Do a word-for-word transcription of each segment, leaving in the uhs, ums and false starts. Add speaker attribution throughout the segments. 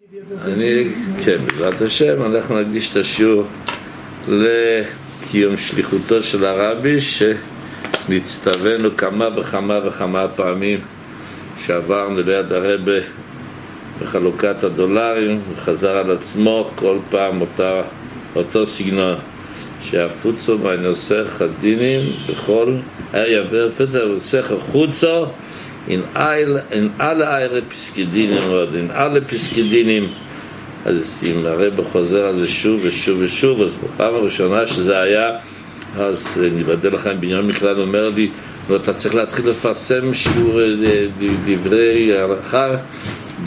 Speaker 1: אני, כן, בעזרת השם, אנחנו נקדיש את השיעור לקיום שליחותו של הרבי, שנצטווינו כמה וכמה וכמה פעמים שעברנו ליד הרבי בחלוקת הדולרים, וחזר על עצמו כל פעם אותה, אותו סגנון, שהפוצו מהנוסח הדינים בכל יעבר פצע ונוסח החוצו אין אלה איירה פסקדינים עוד, אין אלה פסקדינים. אז אם הרב חוזר על זה שוב ושוב ושוב, אז בפעם הראשונה שזה היה, אז נבדל לכם, בנימין מקלן אומר לי, לא, אתה צריך להתחיל לפרסם שיעור דברי הערכה ב...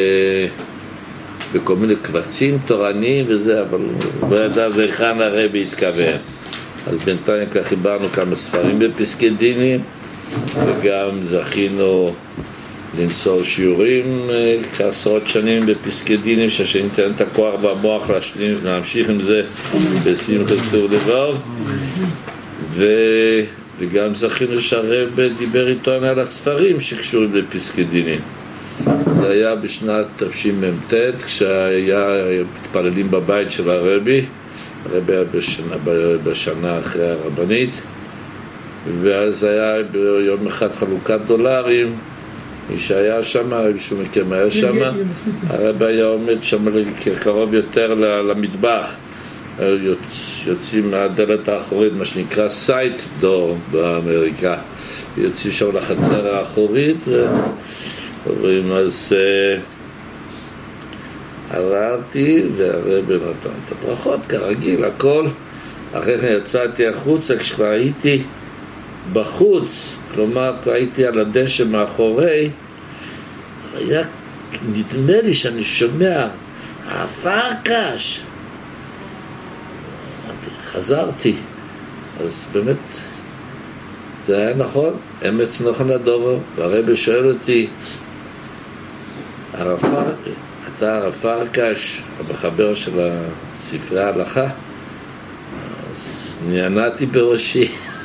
Speaker 1: בכל מיני קבצים תורניים וזה, אבל לא ידע וכאן הרבי התכוון. אז בינתיים כך חיברנו כמה ספרים בפסקי דינים, וגם זכינו לנסור שיעורים כעשרות שנים בפסקי דינים, שהשם ייתן את הכוח והמוח להשלים, להמשיך עם זה בשמחת טוב לבב. ו... וגם זכינו שהרב דיבר איתו על הספרים שקשורים לפסקי דינים. זה היה בשנת תשמ"ט, כשהיה מתפללים בבית של הרבי. הרבי היה בשנה, בשנה אחרי הרבנית, ואז היה ביום אחד חלוקת דולרים. מי שהיה שם, מישהו מכם היה שם, הרבי היה עומד שם קרוב יותר למטבח, יוצאים מהדלת האחורית, מה שנקרא סייט דור באמריקה, יוצאים שם לחצר האחורית, אומרים, אז עברתי והרבי נתן את הברכות כרגיל, הכל. אחרי כן יצאתי החוצה, כשכבר הייתי בחוץ, כלומר כבר הייתי על הדשא מאחורי, היה נדמה לי שאני שומע הפרקש. חזרתי, אז באמת זה היה נכון, אמץ נכון לדובר. והרבי שואל אותי, אתה הרב פרקש, המחבר של ספרי ההלכה? אז נענעתי בראשי.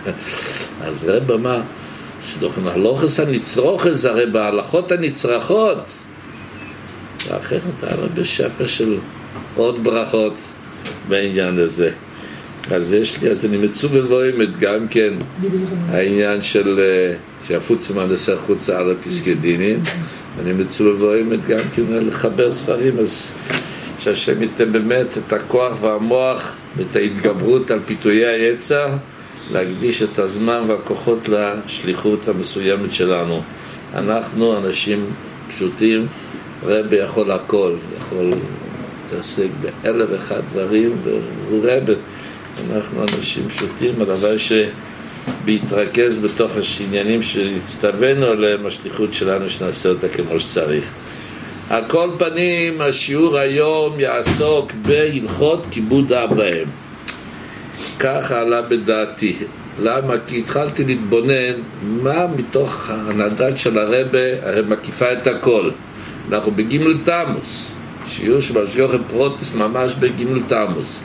Speaker 1: אז רב אמר, שהלוכס הנצרוכת זה הרי בהלכות הנצרכות. ואחר אתה הרי בשפע של עוד ברכות בעניין הזה. אז יש לי, אז אני מצוב ובוימת גם כן העניין של שהפוצה מהנדסה חוצה על הפסקי דינים. אני מצוב ובוימת גם כן לחבר ספרים, אז שהשם ייתן באמת את הכוח והמוח ואת ההתגברות על פיתויי היצר, להקדיש את הזמן והכוחות לשליחות המסוימת שלנו. אנחנו אנשים פשוטים, רבי יכול הכל, יכול להתעסק באלף ואחד דברים, והוא רבי. אנחנו אנשים פשוטים, הדבר שבהתרכז בתוך העניינים שהצטווינו עליהם, השליחות שלנו שנעשה אותה כמו שצריך. על כל פנים, השיעור היום יעסוק בהלכות כיבוד אב ואם. כך עלה בדעתי. למה? כי התחלתי להתבונן מה מתוך הנדד של הרבי, הרי מקיפה את הכל. אנחנו בגימל תמוס, שיעור של השגוחת פרוטיס ממש בגימל תמוס.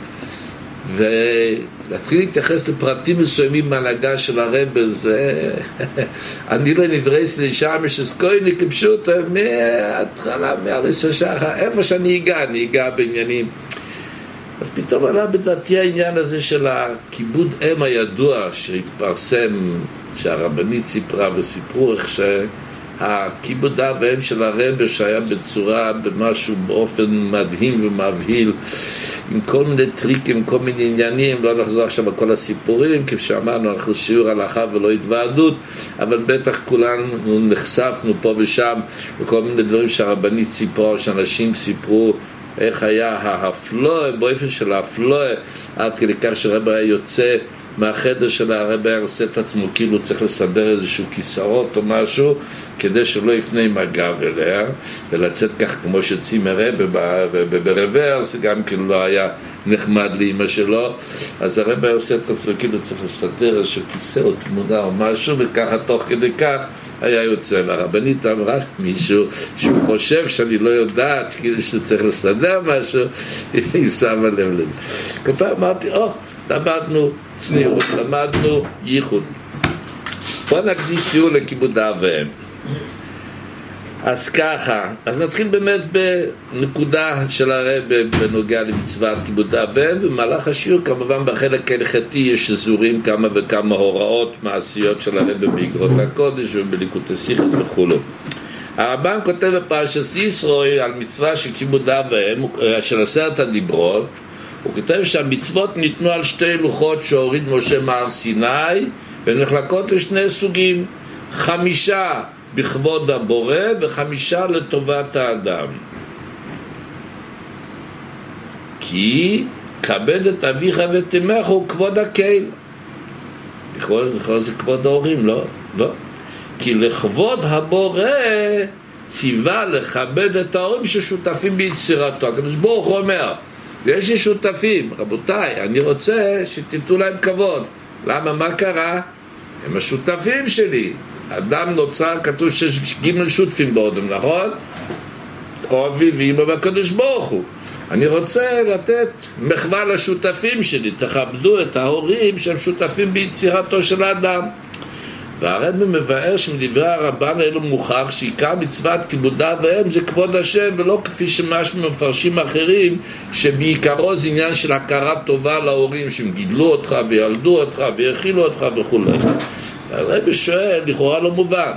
Speaker 1: ולהתחיל להתייחס לפרטים מסוימים מהנהגה של הרבי, זה אני לא נברס לשם שסקויני כפשוט מההתחלה, מהריס השחר, איפה שאני אגע, אני אגע בעניינים. אז פתאום עלה בדעתי העניין הזה של הכיבוד אם הידוע שהתפרסם, שהרבנית סיפרה וסיפרו איך שהכיבוד אב ואם של הרבי שהיה בצורה, במשהו באופן מדהים ומבהיל, עם כל מיני טריקים, כל מיני עניינים. לא נחזור עכשיו על כל הסיפורים, כפי שאמרנו, אנחנו שיעור הלכה ולא התוועדות, אבל בטח כולנו נחשפנו פה ושם וכל מיני דברים שהרבנית סיפרה, שאנשים סיפרו, איך היה האפלואה, באופן של האפלואה, עד כדי כך שהרבי היה יוצא מהחדר של הרבי, היה עושה את עצמו כאילו צריך לסדר איזשהו כיסאות או משהו, כדי שלא יפנה עם הגב אליה, ולצאת כך כמו שיוצאים הרבי ברוורס, גם כאילו לא היה נחמד לאמא שלו. אז הרבי היה עושה את עצמו כאילו צריך לסדר איזשהו כיסא או תמונה או משהו, וככה תוך כדי כך היה יוצא. והרבנית אמרה מישהו שהוא חושב שאני לא יודעת כאילו שצריך לסדר משהו, היא שמה לב לזה. כל פעם אמרתי, או, למדנו צניעות, למדנו ייחוד. בוא נקדיש שיעור לכיבוד אב ואם. אז ככה, אז נתחיל באמת בנקודה של הרב בנוגע למצוות כיבוד אב ואם, ובמהלך השיעור כמובן בחלק ההלכתי יש שזורים כמה וכמה הוראות מעשיות של הרב באגרות הקודש ובליקוטי סיכס וכו'. הרמב"ם כותב בפרשת ישראל על מצווה של כיבוד אב ואם, של עשרת הדיברות, הוא כותב שהמצוות ניתנו על שתי לוחות שהוריד משה מהר סיני, והן נחלקות לשני סוגים, חמישה בכבוד הבורא וחמישה לטובת האדם. כי כבד את אביך ואת אמך הוא כבוד הקהל. לכבוד, לכבוד זה כבוד ההורים, לא? לא. כי לכבוד הבורא ציווה לכבד את ההורים ששותפים ביצירתו. הקדוש ברוך הוא אומר, יש לי שותפים, רבותיי, אני רוצה שתיתנו להם כבוד. למה? מה קרה? הם השותפים שלי. אדם נוצר, כתוב שיש ג' שותפים באודם, נכון? או אבי ואמא והקדוש ברוך הוא. אני רוצה לתת מחווה לשותפים שלי, תכבדו את ההורים שהם שותפים ביצירתו של האדם. והרב מבאר שמדברי הרמב"ן האלו מוכח שעיקר מצוות כיבוד אב ואם זה כבוד השם, ולא כפי שמשהו מפרשים אחרים שבעיקרו זה עניין של הכרת טובה להורים שהם גידלו אותך וילדו אותך והאכילו אותך וכו'. הרב שואל, לכאורה לא מובן,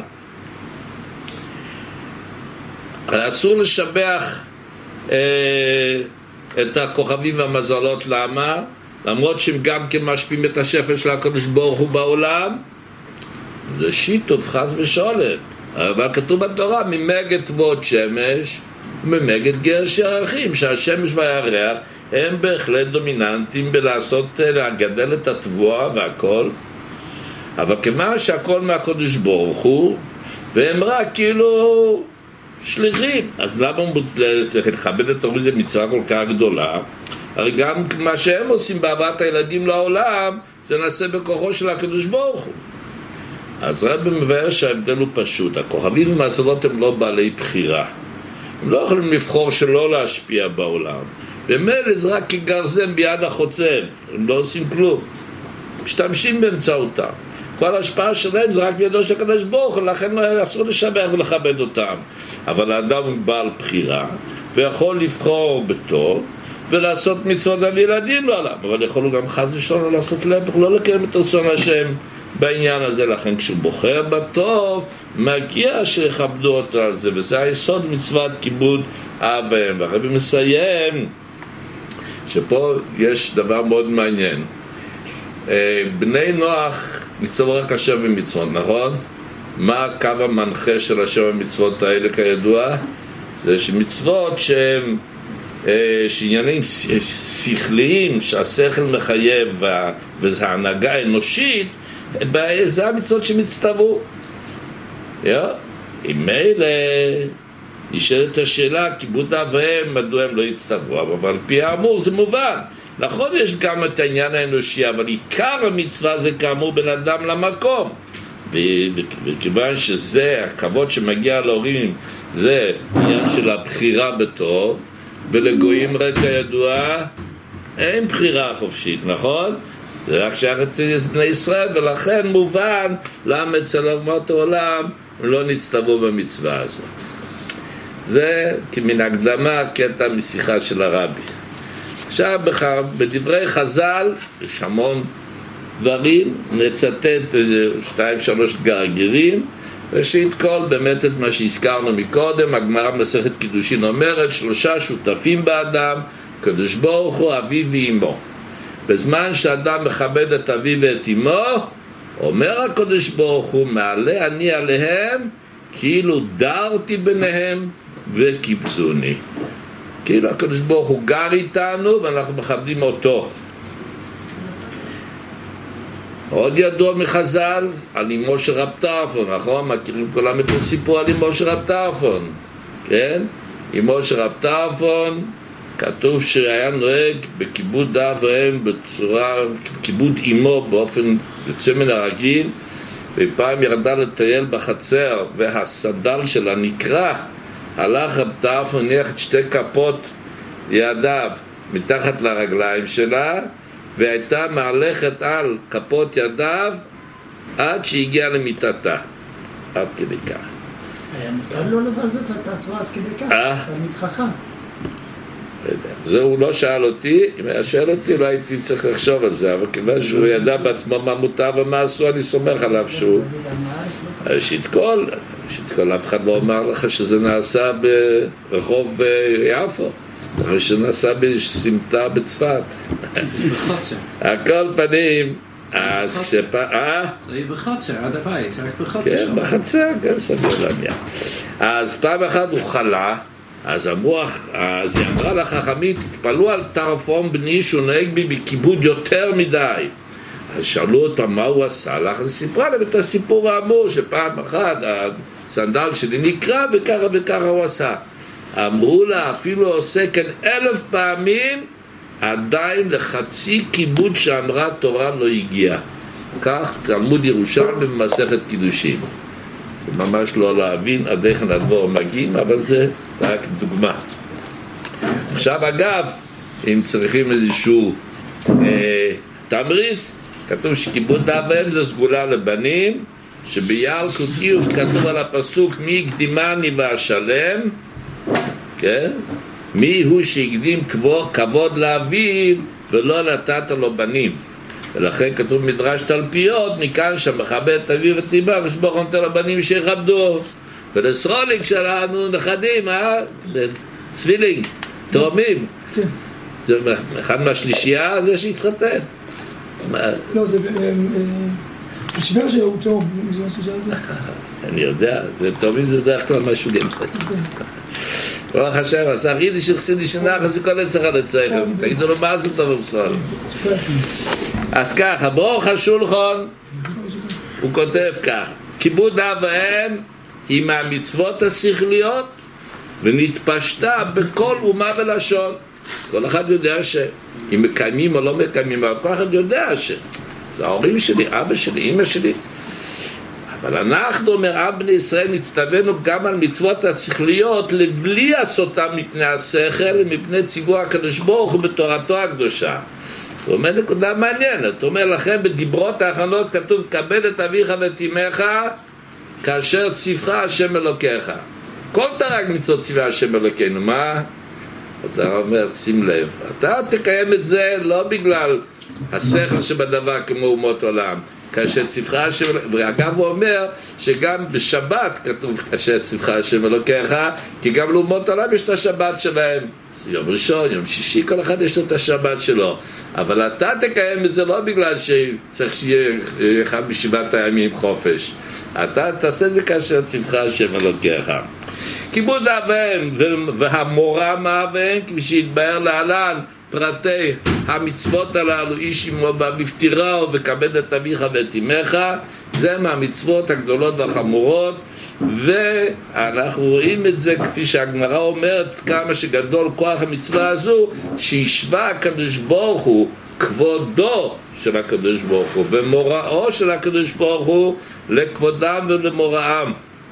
Speaker 1: אסור לשבח אה, את הכוכבים והמזלות. למה? למרות שהם גם כן משפיעים את השפע של הקדוש ברוך הוא בעולם, זה שיתוף חס ושולם. אבל כתוב בתורה ממגד תבואות שמש וממגד גרש ירחים, שהשמש והירח הם בהחלט דומיננטים בלעשות, לגדל את התבואה והכל, אבל כמה שהכל מהקדוש ברוך הוא והם רק כאילו שליחים, אז למה צריך לכבד את ההורים? זה מצווה כל כך גדולה. הרי גם מה שהם עושים בהבאת הילדים לעולם זה נעשה בכוחו של הקדוש ברוך הוא. אז רב מבאר שההבדל הוא פשוט, הכוכבים והמזלות הם לא בעלי בחירה, הם לא יכולים לבחור שלא להשפיע בעולם, ומילא זה רק כגרזם ביד החוצב, הם לא עושים כלום, משתמשים באמצעותם, כל ההשפעה שלהם זה רק בידו של הקדוש ברוך הוא, לכן אסור לשבח ולכבד אותם. אבל האדם הוא בעל בחירה ויכול לבחור בטוב ולעשות מצוות על ילדים לעולם, אבל יכול גם חס ושלום לעשות להפך, לא לקיים את רצון השם בעניין הזה. לכן כשהוא בוחר בטוב מגיע שיכבדו אותו על זה, וזה היסוד מצוות כיבוד אב ואם. והרבי מסיים שפה יש דבר מאוד מעניין. בני נוח מצוו רק השם ומצוות, נכון? מה הקו המנחה של השם ומצוות האלה כידוע? זה שמצוות שהם שעניינים שכליים שהשכל מחייב וזה הנהגה אנושית, זה המצוות שמצטוו. אם אלה נשאלת השאלה כיבוד אב ואם מדוע הם לא יצטוו, אבל על פי האמור זה מובן. נכון, יש גם את העניין האנושי, אבל עיקר המצווה זה כאמור בין אדם למקום, וכיוון שזה הכבוד שמגיע להורים זה עניין של הבחירה בטוב, ולגויים רק הידוע אין בחירה חופשית, נכון? זה רק שייך אצל בני ישראל, ולכן מובן למה אצל אומות העולם לא נצטוו במצווה הזאת. זה כמן הקדמה קטע משיחה של הרבי. עכשיו בדברי חז"ל יש המון דברים, נצטט שתיים שלוש גרגירים. ראשית כל באמת את מה שהזכרנו מקודם, הגמרא במסכת קידושין אומרת שלושה שותפים באדם, קדוש ברוך הוא, אביו ואמו. בזמן שאדם מכבד את אביו ואת אמו, אומר הקדוש ברוך הוא, מעלה אני עליהם כאילו דרתי ביניהם וכיבדוני. כאילו הקדוש ברוך הוא גר איתנו ואנחנו מכבדים אותו. עוד ידוע מחז"ל על אמו של רב טרפון, נכון? מכירים כולם את הסיפור על אמו של רב טרפון, כן? אמו של רב טרפון כתוב שהיה נוהג בכיבוד אב ואם בצורה, כיבוד אמו באופן יוצא מן הרגיל, ופעם ירדה לטייל בחצר והסדל שלה נקרע, הלך רב טרפון, ניח את שתי כפות ידיו מתחת לרגליים שלה, והייתה מהלכת על כפות ידיו עד שהגיעה למיטתה, עד כדי כך.
Speaker 2: היה מותר לו לבזות את עצמו עד כדי כך, תלמיד חכם.
Speaker 1: זה הוא לא שאל אותי, אם היה שאל אותי לא הייתי צריך לחשוב על זה, אבל כיוון שהוא ידע בעצמו מה מותר ומה עשו, אני סומך עליו שהוא שיתקול, שיתקול, אף אחד לא אמר לך שזה נעשה ברחוב יפו, אחרי שנעשה בסמטה בצפת. הכל פנים, אז כשפ... אה?
Speaker 3: זה יהיה בחצר, עד הבית, רק בחצר.
Speaker 1: כן, בחצר, כן, סביר לעניין. אז פעם אחת הוא חלה, אז אמרו, אז היא אמרה לחכמים, תתפלו על טרפון בני שהוא נוהג בי בכיבוד יותר מדי. אז שאלו אותו מה הוא עשה לך, אז סיפרה להם את הסיפור האמור, שפעם אחת הסנדל שלי נקרא וככה וככה הוא עשה. אמרו לה, אפילו עושה כן אלף פעמים, עדיין לחצי כיבוד שאמרה תורה לא הגיע. כך תלמוד ירושלמי במסכת קידושין. זה ממש לא להבין עד איך הדבור מגיעים, אבל זה רק דוגמה. עכשיו אגב, אם צריכים איזשהו אה, תמריץ, כתוב שכיבוד אב ואם זה סגולה לבנים, שביעל כתוב על הפסוק מי הקדימני ואשלם, כן? מי הוא שהקדים כבוד לאביו ולא נתת לו בנים. ולכן כתוב מדרש תלפיות, מכאן שמכבד את אביו ואת אמא, ושברוך נותן לבנים שיכבדו. ולסרוליק שלנו נכדים, אה? צבילינג, תאומים.
Speaker 4: כן.
Speaker 1: זה אחד מהשלישייה הזה שהתחתן.
Speaker 4: לא, זה בשביל שהוא תאום, זה מה ששאלת?
Speaker 1: אני יודע, תאומים זה דרך כלל משהו גדול. ברוך השם, עשה רידי שחסידי שנח, אז וכל יצחה לצייכם. תגידו לו, מה זה טוב ובשור? אז ככה, ברוך השולחון, הוא כותב כך, כיבוד אב ואם היא מהמצוות השכליות, ונתפשטה בכל אומה ולשון. כל אחד יודע שאם מקיימים או לא מקיימים, אבל כל אחד יודע ש... זה ההורים שלי, אבא שלי, אמא שלי. אבל אנחנו, אומר אב בני ישראל, נצטווינו גם על מצוות השכליות לבלי לעשותם מפני השכל ומפני ציווי הקדוש ברוך הוא בתורתו הקדושה. הוא אומר נקודה מעניינת, הוא אומר לכם בדיברות האחרונות כתוב כבד את אביך ואת אמך כאשר ציווך השם אלוקיך. כל תרג מצוות ציווה השם אלוקינו, מה? אתה אומר שים לב, אתה תקיים את זה לא בגלל השכל שבדבר כמו אומות עולם, כאשר ציווך השם, ואגב הוא אומר שגם בשבת כתוב כאשר ציווך השם אלוקיך, כי גם לאומות עולם יש את השבת שלהם, יום ראשון, יום שישי, כל אחד יש את השבת שלו, אבל אתה תקיים את זה לא בגלל שצריך שיהיה אחד בשבעת הימים חופש, אתה תעשה את זה כאשר ציווך השם אלוקיך. כיבוד אב ואם והמורה מאב כפי שהתבאר להלן פרטי המצוות הללו, איש אמו בפטירה וכבד את אביך ואת אמך, זה מהמצוות הגדולות והחמורות, ואנחנו רואים את זה כפי שהגמרא אומרת כמה שגדול כוח המצווה הזו, שישווה הקדוש ברוך הוא כבודו של הקדוש ברוך הוא ומוראו של הקדוש ברוך הוא לכבודם ולמוראם.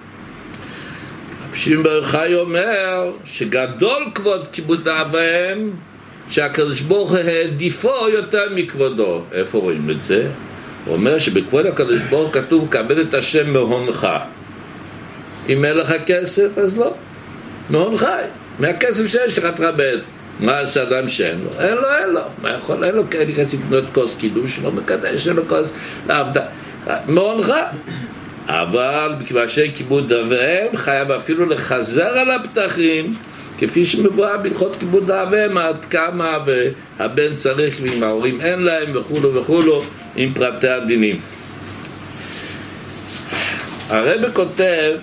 Speaker 1: שמעון בר יוחאי אומר שגדול כבוד כיבוד אב ואם שהקדוש ברוך הוא העדיפו יותר מכבודו. איפה רואים את זה? הוא אומר שבכבוד הקדוש ברוך כתוב כבד את השם מהונך. אם אין לך כסף אז לא, מהונך, מהכסף שיש לך תכבד. מה עשה אדם שאין לו? אין לו, אין לו. מה יכול? אין לו, אני רציתי לקנות כוס קידוש, לא מקדש, אין לו כוס לעבדה. מהונך. אבל כאשר כיבוד אב ואם חייב אפילו לחזר על הפתחים, כפי שמבואה בהלכות כיבוד אב ואם, עד כמה והבן צריך ואם ההורים אין להם וכולו וכולו עם פרטי הדינים. הרב כותב,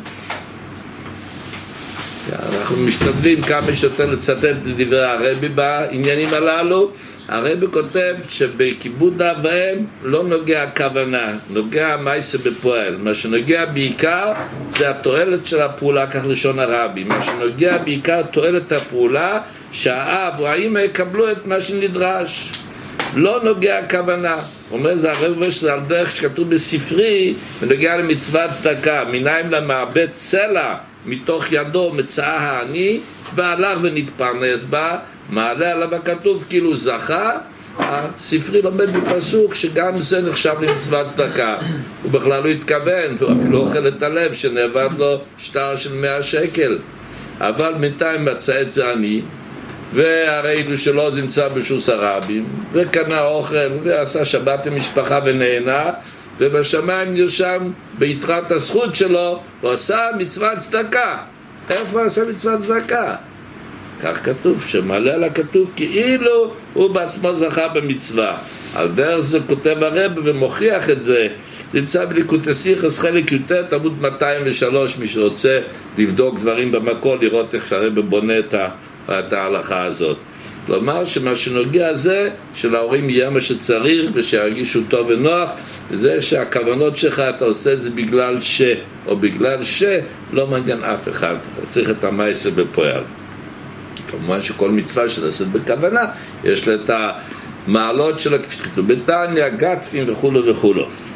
Speaker 1: אנחנו משתדלים כמה שיותר לצטט לדברי הרב בעניינים הללו. הרב כותב שבכיבוד אב ואם לא נוגע הכוונה, נוגע המעשה בפועל. מה שנוגע בעיקר זה התועלת של הפעולה, כך לשון הרבי. מה שנוגע בעיקר תועלת הפעולה, שהאב או האמא יקבלו את מה שנדרש. לא נוגע הכוונה. אומר זה הרב אומר שזה על דרך שכתוב בספרי, ונוגע למצוות צדקה, מנין למעבד סלע מתוך ידו מצאה העני, והלך ונתפרנס בה, מעלה עליו הכתוב כאילו זכה, הספרי לומד בפסוק שגם זה נחשב למצוות צדקה. הוא בכלל לא התכוון, הוא אפילו אוכל את הלב שנאבד לו שטר של מאה שקל. אבל בינתיים מצא את זה אני, והראינו שלא נמצא בשוס הרבים, וקנה אוכל ועשה שבת עם משפחה ונהנה, ובשמיים נרשם ביתרת הזכות שלו, הוא עשה מצוות צדקה. איפה עשה מצוות צדקה? כך כתוב, שמעלה על הכתוב כאילו הוא בעצמו זכה במצווה. על דרך זה כותב הרב ומוכיח את זה. זה נמצא בליקוטי סיכס חלק יותר, עמוד מאתיים ושלוש, מי שרוצה לבדוק דברים במקור, לראות איך שהרב בונה את, ה, את ההלכה הזאת. כלומר שמה שנוגע זה שלהורים יהיה מה שצריך ושירגישו טוב ונוח, וזה שהכוונות שלך אתה עושה את זה בגלל ש, או בגלל שלא מעניין אף אחד, אתה צריך את המעשה בפועל. כמובן שכל מצווה שנעשית בכוונה יש לה את המעלות שלה כפי שכתוב בתניא, גטפים וכו' וכו'.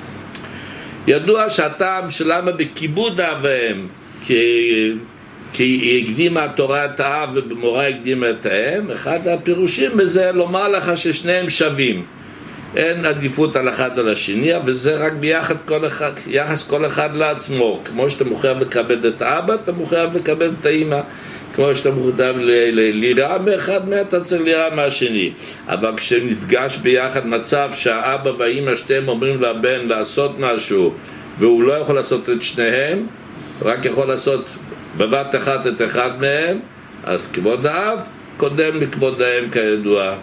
Speaker 1: ידוע שהטעם שלמה בכיבוד אב ואם, כי, כי הקדימה התורה את האב ובמורה הקדימה את האם, אחד הפירושים בזה לומר לך ששניהם שווים, אין עדיפות על אחד על השני, וזה רק ביחד כל אחד, יחס כל אחד לעצמו. כמו שאתה מחויב לקבל את האבא, אתה מחויב לקבל את האמא. כמו שאתה מחויב ליראה מאחד מה, אתה צריך ליראה מהשני. אבל כשנפגש ביחד מצב שהאבא והאמא שתיהם אומרים לבן לעשות משהו, והוא לא יכול לעשות את שניהם, רק יכול לעשות בבת אחת את אחד מהם, אז כבוד האב קודם לכבוד האם כידוע.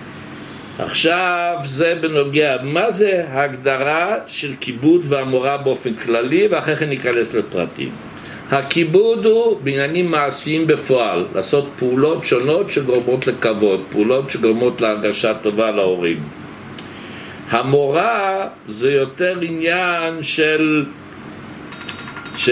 Speaker 1: עכשיו זה בנוגע, מה זה ההגדרה של כיבוד והמורה באופן כללי, ואחרי כן ניכנס לפרטים. הכיבוד הוא בעניינים מעשיים בפועל, לעשות פעולות שונות שגורמות לכבוד, פעולות שגורמות להרגשה טובה להורים. המורה זה יותר עניין של, ש...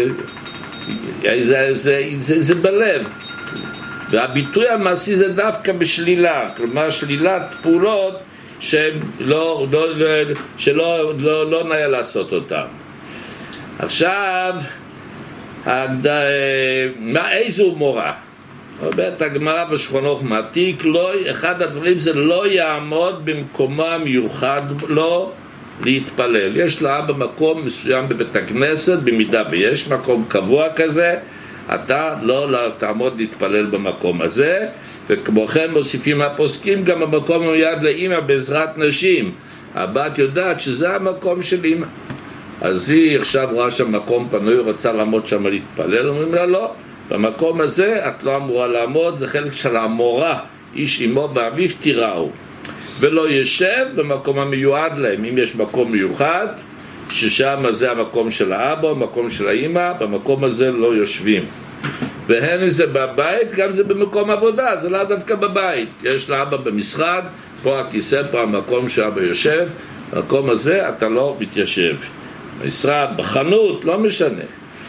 Speaker 1: זה, זה, זה, זה בלב, והביטוי המעשי זה דווקא בשלילה, כלומר שלילת פעולות שלא, לא, שלא לא, לא נהיה לעשות אותן. עכשיו מה איזו מורה? אומרת הגמרא בשולחן מעתיק, לא, אחד הדברים זה לא יעמוד במקומו המיוחד לו להתפלל. יש לאבא מקום מסוים בבית הכנסת, במידה ויש מקום קבוע כזה, אתה לא, לא תעמוד להתפלל במקום הזה. וכמו כן מוסיפים הפוסקים גם המקום מיד לאמא בעזרת נשים. הבת יודעת שזה המקום של אמא, אז היא עכשיו רואה שם מקום פנוי, רוצה לעמוד שם להתפלל, אומרים לה לא, במקום הזה את לא אמורה לעמוד, זה חלק של המורה, איש אמו באביו תיראו, ולא ישב במקום המיועד להם. אם יש מקום מיוחד ששם זה המקום של האבא, המקום של האמא, במקום הזה לא יושבים. והן זה בבית, גם זה במקום עבודה, זה לא דווקא בבית. יש לאבא במשרד, פה הכיסא, פה המקום שאבא יושב, במקום הזה אתה לא מתיישב. במשרד, בחנות, לא משנה.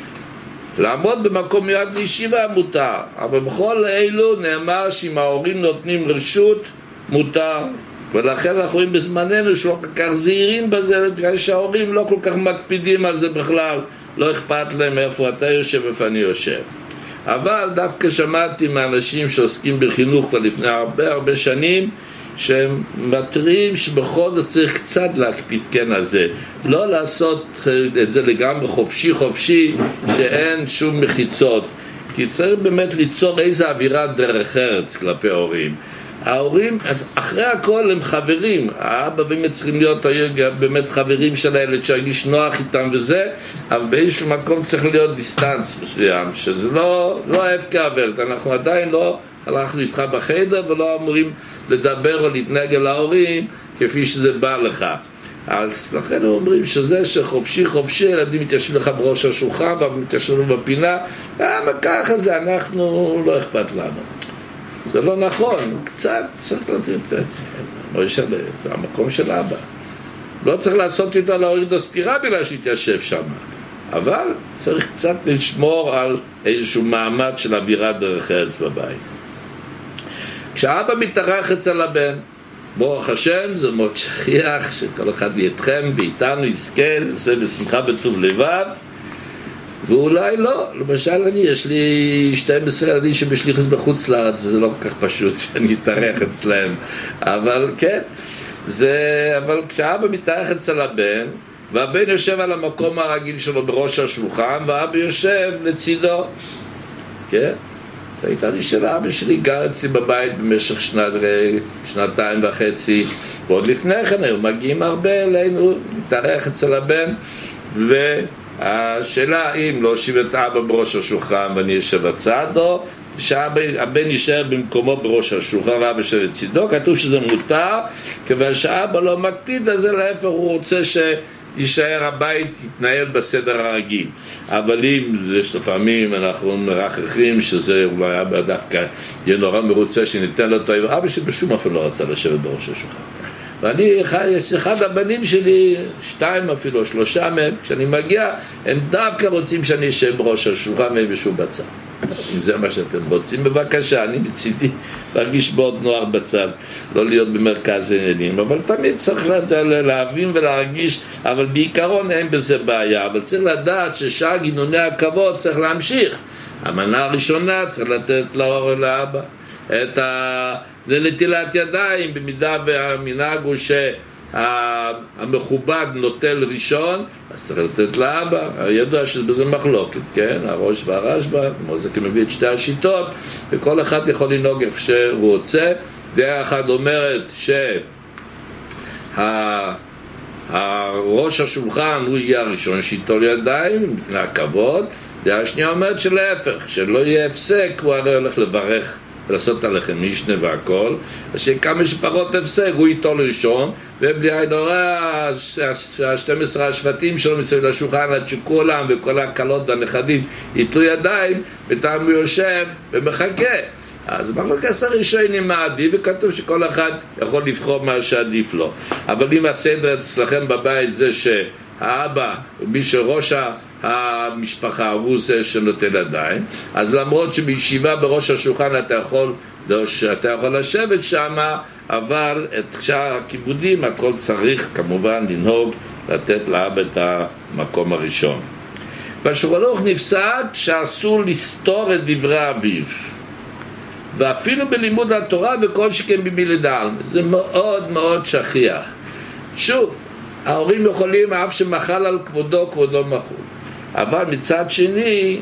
Speaker 1: לעמוד במקום מיועד לישיבה מותר, אבל בכל אלו נאמר שאם ההורים נותנים רשות מותר, ולכן אנחנו רואים בזמננו שלא כל כך זהירים בזה, בגלל שההורים לא כל כך מקפידים על זה בכלל, לא אכפת להם איפה אתה יושב ואיפה אני יושב. אבל דווקא שמעתי מאנשים שעוסקים בחינוך כבר לפני הרבה הרבה שנים, שהם מטרים שבכל זאת צריך קצת להקפיד כן על זה, לא לעשות את זה לגמרי חופשי חופשי שאין שום מחיצות, כי צריך באמת ליצור איזו אווירת דרך ארץ כלפי ההורים. ההורים אחרי הכל הם חברים, האבא באמת צריכים להיות באמת חברים של הילד שירגיש נוח איתם וזה, אבל באיזשהו מקום צריך להיות דיסטנס מסוים, שזה לא, לא אהב כעברת, אנחנו עדיין לא הלכנו איתך בחדר ולא אמורים לדבר או להתנהג להורים כפי שזה בא לך. אז לכן הם אומרים שזה שחופשי חופשי ילדים מתיישבים לך בראש השולחן ומתיישבים בפינה, למה ככה זה, אנחנו לא אכפת לנו. זה לא נכון, קצת צריך לתת את זה, לא ישנה, זה המקום של אבא, לא צריך לעשות איתו להוריד לו סתירה בגלל שהתיישב שם, אבל צריך קצת לשמור על איזשהו מעמד של אווירת דרך ארץ בבית. כשאבא מתארח אצל הבן, ברוך השם, זה מאוד שכיח שכל אחד לידכם ואיתנו יזכה, זה בשמחה בטוב לבב, ואולי לא. למשל, אני, יש לי שתים עשרה ילדים שבשליחוס בחוץ לארץ, וזה לא כל כך פשוט שאני אתארח אצלם. אבל כן, זה, אבל כשאבא מתארח אצל הבן, והבן יושב על המקום הרגיל שלו בראש השולחן, ואבא יושב לצידו. כן? הייתה לי שאלה, אבא שלי גר אצלי בבית במשך שנת, שנתיים וחצי, ועוד לפני כן היו מגיעים הרבה אלינו, מתארח אצל הבן, והשאלה אם להושיב את אבא בראש השולחן ואני יושב בצד, או שהבן יישאר במקומו בראש השולחן ואבא יושב לצידו. כתוב שזה מותר, כיוון שאבא לא מקפיד, אז להפך, הוא רוצה ש... יישאר הבית, יתנהל בסדר הרגיל. אבל אם יש לפעמים אנחנו מרחכים שזה אולי אבא דווקא יהיה נורא מרוצה שניתן לו טוב, אבא שבשום אופן לא רצה לשבת בראש השולחן. ואני, יש אחד הבנים שלי, שתיים אפילו, שלושה מהם, כשאני מגיע, הם דווקא רוצים שאני אשב בראש השולחן והם ישבו בצד. אם זה מה שאתם רוצים, בבקשה, אני מצידי להרגיש מאוד נוער בצד, לא להיות במרכז העניינים, אבל תמיד צריך להבין ולהרגיש, אבל בעיקרון אין בזה בעיה, אבל צריך לדעת ששאר גינוני הכבוד צריך להמשיך. המנה הראשונה צריך לתת לאור לאבא, את הנטילת ידיים, במידה והמנהג הוא שהמכובד נוטל ראשון, אז צריך לתת לאבא. ידוע שבזה מחלוקת, כן? הראש והרשב"א, כמו זה כמביא את שתי השיטות, וכל אחד יכול לנהוג איפה שהוא רוצה. דעה אחת אומרת שהראש השולחן הוא יהיה הראשון שיטול ידיים, מפני הכבוד. דעה השנייה אומרת שלהפך, שלא יהיה הפסק, הוא הרי הולך לברך ולעשות עליכם משנה והכל, אז שכמה שפחות הפסק הוא איתו ראשון, ובלי עין הרע ה-שנים עשר השבטים שלו מסביב לשולחן עד שכולם וכל הקלות והנכדים ייתלו ידיים, וטעם הוא יושב ומחכה. אז במרכז הראשונים מעדיף, וכתוב שכל אחד יכול לבחור מה שעדיף לו. אבל אם הסדר אצלכם בבית זה ש האבא, מי שראש המשפחה הוא זה שנוטל ידיים, אז למרות שבישיבה בראש השולחן אתה יכול, אתה יכול לשבת שם, אבל את שאר הכיבודים הכל צריך כמובן לנהוג לתת לאבא את המקום הראשון. בשולחן ערוך נפסק שאסור לסתור את דברי אביו, ואפילו בלימוד התורה וכל שכן במילי דעלמא, זה מאוד מאוד שכיח. שוב, ההורים יכולים, אף שמחל על כבודו, כבודו מחול. אבל מצד שני,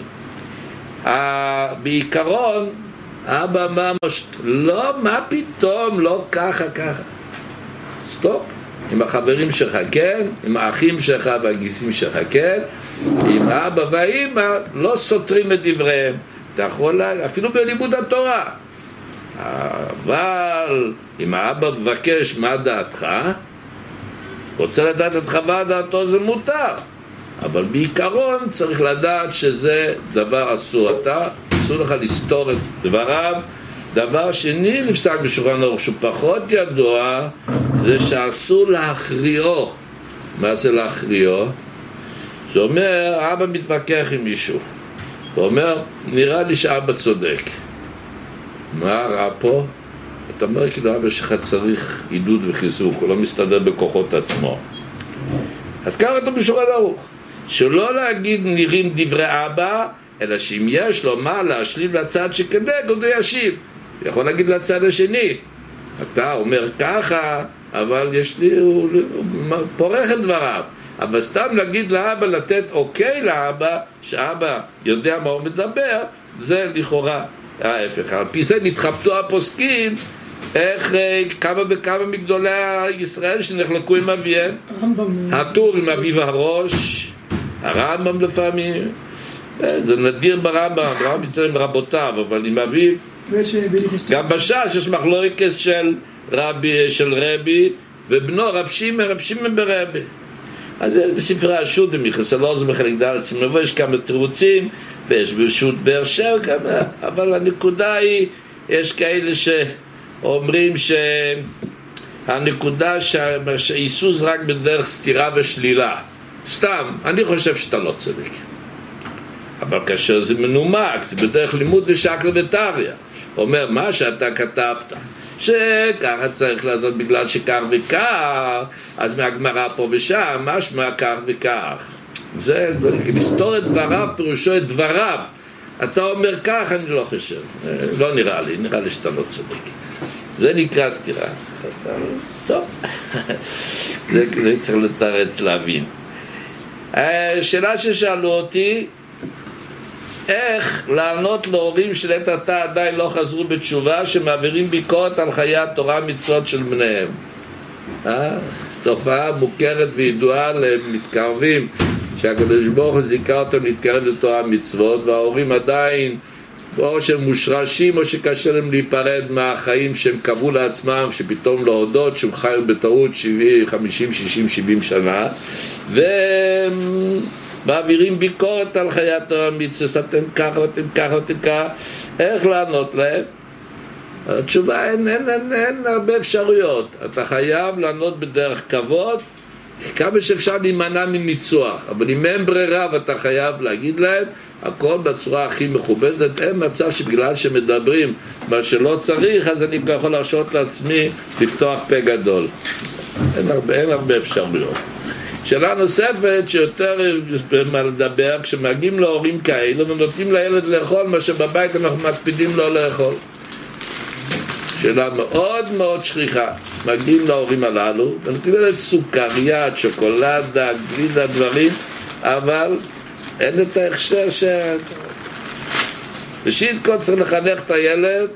Speaker 1: בעיקרון, אבא אמר, לא, מה פתאום, לא ככה, ככה. סטופ. עם החברים שלך, כן? עם האחים שלך והגיסים שלך, כן? עם האבא והאמא, לא סותרים את דבריהם. אתה יכול, אפילו בלימוד התורה. אבל, אם האבא מבקש, מה דעתך? רוצה לדעת את חוות דעתו, זה מותר, אבל בעיקרון צריך לדעת שזה דבר אסור. אתה אסור לך לסתור את דבריו. דבר שני נפסק בשולחן ערוך שפחות ידוע, זה שאסור להכריעו. מה זה להכריעו? זה אומר, אבא מתווכח עם מישהו, הוא אומר, נראה לי שאבא צודק. מה רע פה? אתה אומר, כאילו אבא שלך צריך עידוד וחיזוק, הוא לא מסתדר בכוחות עצמו. אז כמה אתה בשולחן ערוך? שלא להגיד נראים דברי אבא, אלא שאם יש לו מה להשלים לצד שכנגד, הוא ישיב. הוא יכול להגיד לצד השני, אתה אומר ככה, אבל יש לי, הוא, הוא פורח את דבריו. אבל סתם להגיד לאבא, לתת אוקיי לאבא, שאבא יודע מה הוא מדבר, זה לכאורה ההפך. על פי זה נתחבטו הפוסקים, איך כמה וכמה מגדולי ישראל שנחלקו עם אביהם. הטור עם אביו הראש, הרמב"ם לפעמים, זה נדיר ברמב"ם, הרמב"ם יותר עם רבותיו, אבל עם אביו. גם בש"ס יש מחלוקת של רבי, של רבי ובנו רב שמעון, רב שמעון ברבי. אז בספרי השו"ת מיכאל עוז בחלק ד' סימן יש כמה תירוצים, ויש בשו"ת באר שבע, אבל הנקודה היא, יש כאלה שאומרים שהנקודה שהאיסוס רק בדרך סתירה ושלילה. סתם, אני חושב שאתה לא צודק. אבל כאשר זה מנומק, זה בדרך לימוד ושקלא וטריא. אומר, מה שאתה כתבת, שככה צריך לעשות בגלל שכך וכך, אז מהגמרא פה ושם, משמע כך וכך. זה, לסתור את דבריו פירושו את דבריו. אתה אומר כך, אני לא חושב, לא נראה לי, נראה לי שאתה לא צודק. זה נקרא סתירה. טוב, זה, זה צריך לתרץ להבין. השאלה ששאלו אותי, איך לענות להורים שלעת עתה עדיין לא חזרו בתשובה, שמעבירים ביקורת על חיי התורה מצוות של בניהם? אה? תופעה מוכרת וידועה למתקרבים, שהקדוש ברוך הוא זיכה אותם להתקרב לתורה מצוות, וההורים עדיין או שהם מושרשים או שקשה להם להיפרד מהחיים שהם קבעו לעצמם, שפתאום להודות שהם חיו בטעות שבעים, חמישים, שישים, שבעים שנה, ומעבירים ביקורת על חיי התורה מצוות, אתם ככה ואתם ככה ואתם ככה. איך לענות להם? התשובה, אין, אין, אין, אין הרבה אפשרויות. אתה חייב לענות בדרך כבוד, כמה שאפשר להימנע מניצוח, אבל אם אין ברירה ואתה חייב להגיד להם הכל בצורה הכי מכובדת. אין מצב שבגלל שמדברים מה שלא צריך אז אני יכול להרשות לעצמי לפתוח פה גדול. אין הרבה, אין הרבה אפשרויות. שאלה נוספת שיותר מה לדבר, כשמגיעים להורים כאלו ונותנים לילד לאכול מה שבבית אנחנו מקפידים לא לאכול, שאלה מאוד מאוד שכיחה. מגיעים להורים הללו ונותנים לילד סוכריה, שוקולדה, גלידה, דברים, אבל אין את ההכשר ש... ראשית כל צריך לחנך את הילד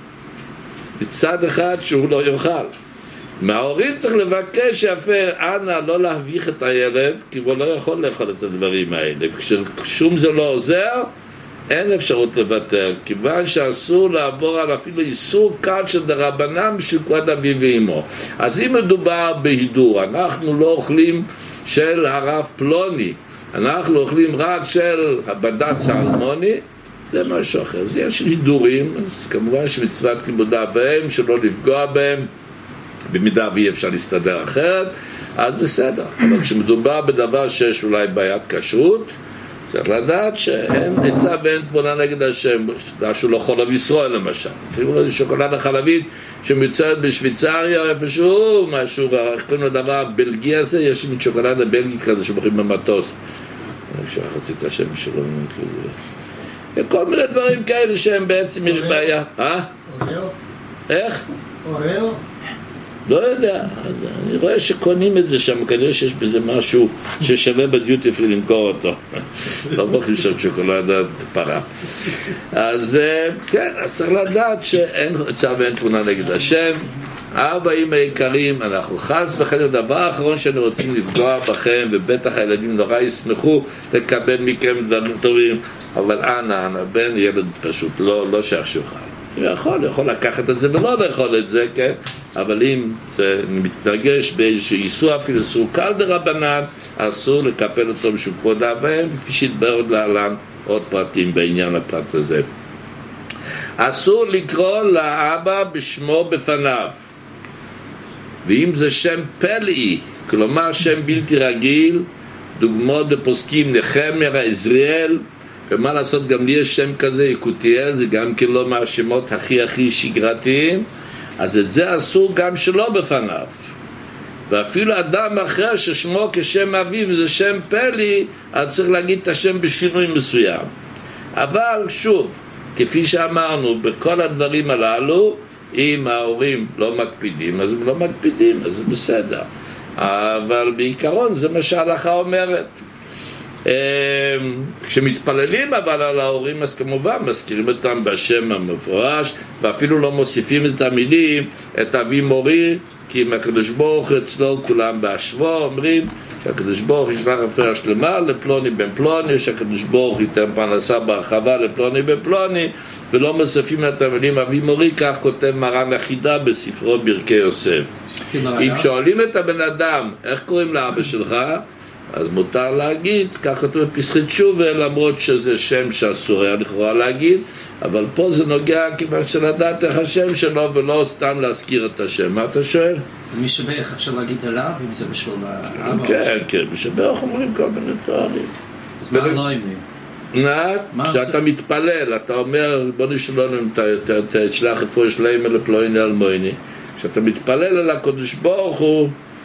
Speaker 1: בצד אחד שהוא לא יאכל. מההורים צריך לבקש יפה, אנא לא להביך את הילד, כי הוא לא יכול לאכול את הדברים האלה, וכששום זה לא עוזר אין אפשרות לוותר, כיוון שאסור לעבור על אפילו איסור קל של דרבנן בשביל כבוד אביו ואמו. אז אם מדובר בהידור, אנחנו לא אוכלים של הרב פלוני, אנחנו אוכלים רק של הבד"ץ האלמוני, זה משהו אחר. אז יש הידורים, אז כמובן שמצוות לימודה בהם, שלא לפגוע בהם, במידה ואי אפשר להסתדר אחרת, אז בסדר. אבל כשמדובר בדבר שיש אולי בעיית כשרות, צריך לדעת שאין עצה ואין תבונה נגד השם, שהוא לא חולב ישראל למשל. תראו איזה שוקולדה חלבית שמיוצרת בשוויצריה או איפשהו, משהו, כל הדבר הבלגי הזה, יש עם שוקולדה בלגית כזה שבוחרים במטוס. אני שכחתי את השם שלו, וכל מיני דברים כאלה שהם בעצם יש בעיה. אה?
Speaker 2: אוריו?
Speaker 1: איך?
Speaker 2: אוריו?
Speaker 1: לא יודע, אני רואה שקונים את זה שם, כנראה שיש בזה משהו ששווה בדיוטי פרי למכור אותו. לא בוחרים שם שוקולדה פרה. אז כן, אז צריך לדעת שאין עצה ואין תבונה נגד השם. ארבעים היקרים, אנחנו חס וחלילה, דבר האחרון שאני רוצים לפגוע בכם, ובטח הילדים נורא ישמחו לקבל מכם דברים טובים, אבל אנא, אנא, בן ילד פשוט לא, לא שייך שיוכל. הוא יכול, יכול לקחת את זה ולא לאכול את זה, כן? אבל אם זה מתנגש באיזשהו איסור, אפילו איסור קל דרבנן, אסור לקפל אותו משום כבוד אביהם, כפי שהתברר להלן עוד פרטים בעניין הפרט הזה. אסור לקרוא לאבא בשמו בפניו, ואם זה שם פלאי, כלומר שם בלתי רגיל, דוגמאות בפוסקים נחמיה, עזריאל, ומה לעשות, גם לי יש שם כזה, יקותיאל, זה גם כן לא מהשמות הכי הכי שגרתיים, אז את זה אסור גם שלא בפניו. ואפילו אדם אחר ששמו כשם אביו זה שם פלי, אז צריך להגיד את השם בשינוי מסוים. אבל שוב, כפי שאמרנו, בכל הדברים הללו, אם ההורים לא מקפידים, אז הם לא מקפידים, אז זה בסדר. אבל בעיקרון זה מה שההלכה אומרת. כשמתפללים אבל על ההורים, אז כמובן מזכירים אותם בשם המפורש, ואפילו לא מוסיפים את המילים את אבי מורי, כי אם הקדוש ברוך אצלו כולם בהשווה, אומרים שהקדוש ברוך ישלח רפואה שלמה לפלוני בן פלוני, שהקדוש ברוך ייתן פרנסה בהרחבה לפלוני בן פלוני, ולא מוסיפים את המילים אבי מורי. כך כותב מרן החידה בספרו ברכי יוסף. אם שואלים את הבן אדם איך קוראים לאבא שלך, אז מותר להגיד, כך כתוב בפסחית תשובה, למרות שזה שם שאסור היה לכאורה להגיד, אבל פה זה נוגע כיוון שלדעת איך השם שלו ולא סתם להזכיר את השם. מה אתה שואל?
Speaker 3: משבח אפשר להגיד עליו, אם זה בשביל האבא?
Speaker 1: כן, כן, משבח אומרים כל מיני תוארים.
Speaker 3: אז מה לא אומרים?
Speaker 1: נא, כשאתה מתפלל, אתה אומר, בוא נשאלנו אם תשלח רפואה שלמה לפלוני אלמוני, כשאתה מתפלל על הקדוש ברוך הוא,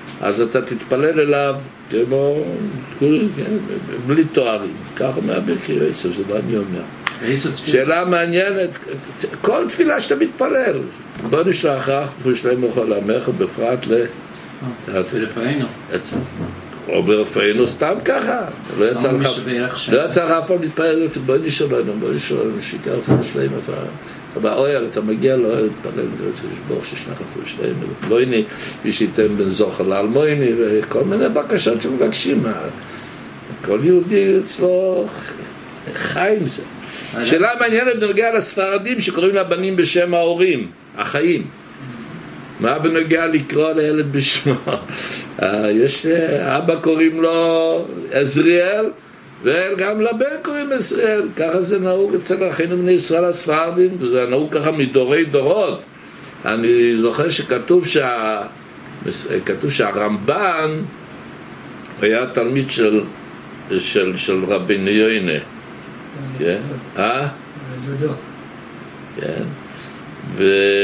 Speaker 1: אז אתה תתפלל אליו כמו, בלי תוארים. כך אומר ברכי יוסף, זה מה אני אומר. שאלה מעניינת, כל תפילה שאתה מתפלל, בוא נשלח לך, ושלם אוכל עמך, בפרט ל...
Speaker 3: ברפאינו.
Speaker 1: או ברפאינו, סתם ככה. לא יצא לך אף פעם להתפלל, בוא נשאלנו, בוא נשאלנו, שיקר אפילו שלם אף פעם. באוהל, אתה מגיע לאוהל, תתפלל, לשבור ששנך אפילו שלם, לא הנה, ושייתן בן זוכר לאלמויני, וכל מיני בקשות שמבקשים. כל יהודי אצלו חי עם זה. שאלה מעניינת בנוגע לספרדים שקוראים לבנים בשם ההורים, החיים. מה בנוגע לקרוא לילד בשמו? יש אבא קוראים לו עזריאל, וגם לבן קוראים עזריאל. ככה זה נהוג אצל אחינו בני ישראל הספרדים, וזה נהוג ככה מדורי דורות. אני זוכר שכתוב שה... כתוב שהרמב"ן היה תלמיד של, של, של רבינו יוינה. כן? אה?
Speaker 4: דודו.
Speaker 1: כן. ו...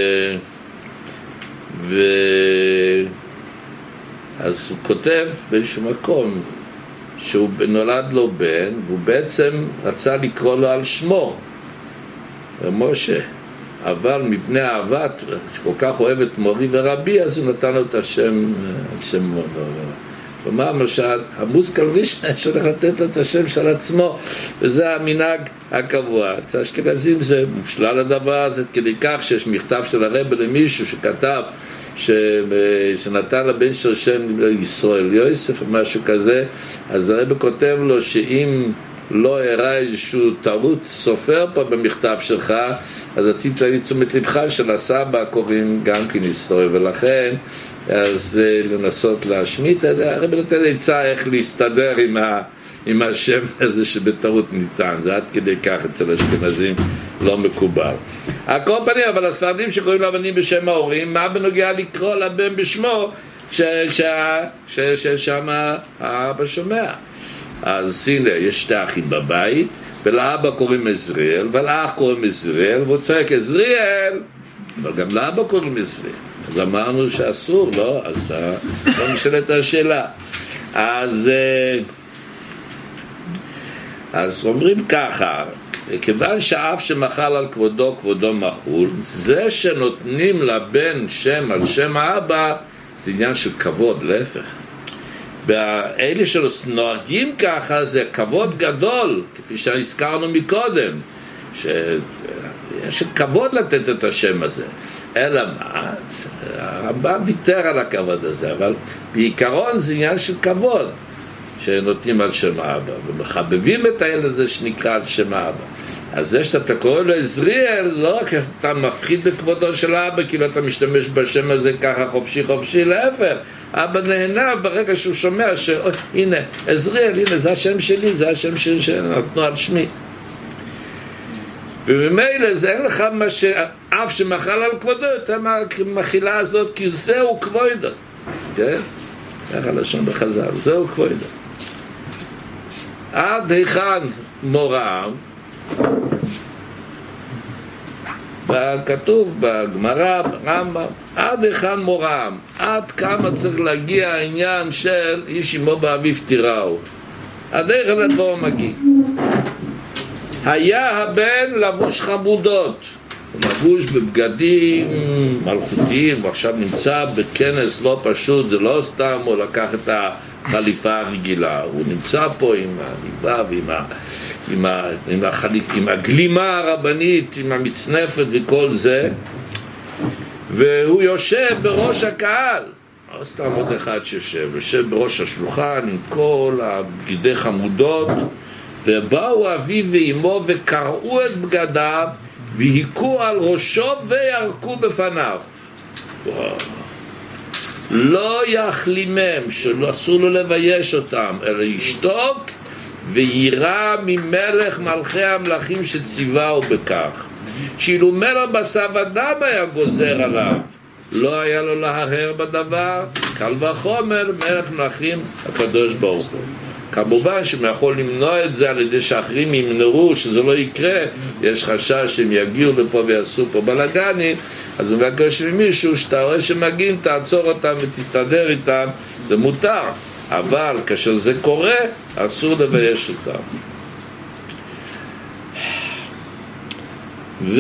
Speaker 1: ו... אז הוא כותב באיזשהו מקום שהוא נולד לו בן, והוא בעצם רצה לקרוא לו על שמו, משה. אבל מפני אהבת, שכל כך אוהב את מורי ורבי, אז הוא נתן לו את השם, השם כלומר, למשל, המוסקל וישנה שהולך לתת לו את השם של עצמו, וזה המנהג הקבוע. אצל אשכנזים זה מושלל הדבר הזה, כדי כך שיש מכתב של הרב למישהו שכתב, ש... שנתן לבן של שם ישראל יוסף או משהו כזה, אז הרב כותב לו שאם לא הראה איזשהו טעות סופר פה במכתב שלך, אז רצית להביא תשומת לבך של הסבא קוראים גם כן ישראל, ולכן אז לנסות להשמיט, הרב נותן עצה איך להסתדר עם, ה, עם השם הזה שבטעות ניתן, זה עד כדי כך אצל אשכנזים לא מקובל. הכל פנים, אבל הספרדים שקוראים לבנים בשם ההורים, מה בנוגע לקרוא לבן בשמו ששם האבא שומע? אז הנה, יש שתי אחים בבית, ולאבא קוראים עזריאל, ולאח קוראים עזריאל, והוא צועק עזריאל, אבל גם לאבא קוראים עזריאל. אז אמרנו שאסור, לא? אז לא נשאלת השאלה. אז, אז אומרים ככה, כיוון שאף שמחל על כבודו, כבודו מחול, זה שנותנים לבן שם על שם האבא, זה עניין של כבוד, להפך. באלה שנוהגים ככה זה כבוד גדול, כפי שהזכרנו מקודם, שיש כבוד לתת את השם הזה. אלא מה? הרמב"ם ויתר על הכבוד הזה, אבל בעיקרון זה עניין של כבוד שנותנים על שם האבא, ומחבבים את הילד הזה שנקרא על שם האבא. אז זה שאתה קורא לו עזריאל, לא רק אתה מפחיד בכבודו של האבא, כאילו אתה משתמש בשם הזה ככה חופשי חופשי, להפך, אבא נהנה ברגע שהוא שומע ש... הנה, עזריאל, הנה, זה השם שלי, זה השם שלי שנתנו על שמי. וממילא זה אין לך מה שאף שמחל על כבודו, יותר מהמחילה הזאת, כי זהו כבודו. כן? ככה לשון בחז"ל, זהו כבודו. עד היכן מורם, כתוב בגמרא, ברמב"ם, עד היכן מורם, עד כמה צריך להגיע העניין של איש אמו באביו תיראו, עד היכן הדבר מגיע. היה הבן לבוש חמודות, הוא לבוש בבגדים מלכותיים, ועכשיו נמצא בכנס לא פשוט, זה לא סתם הוא לקח את החליפה הרגילה, הוא נמצא פה עם העניבה ועם ה... עם, ה, עם, החליף, עם הגלימה הרבנית, עם המצנפת וכל זה, והוא יושב בראש הקהל, לא סתם עוד אחד שיושב, יושב בראש השולחן עם כל הבגדי חמודות, ובאו אביו ואמו וקרעו את בגדיו והיכו על ראשו וירקו בפניו. וואו. לא יחלימם, שלא אסור לו לבייש אותם, אלא ישתוק וירא ממלך מלכי המלכים שציווהו בכך. שאילו מלך בשר ודם היה גוזר עליו, לא היה לו להרהר בדבר, קל וחומר מלך מלכים הקדוש ברוך הוא. כמובן שהם יכול למנוע את זה על ידי שאחרים ימנעו שזה לא יקרה, יש חשש שהם יגיעו לפה ויעשו פה בלגנים, אז הוא מבקש ממישהו שאתה רואה שמגיעים, תעצור אותם ותסתדר איתם זה מותר, אבל כאשר זה קורה, אסור לבייש אותם. ו...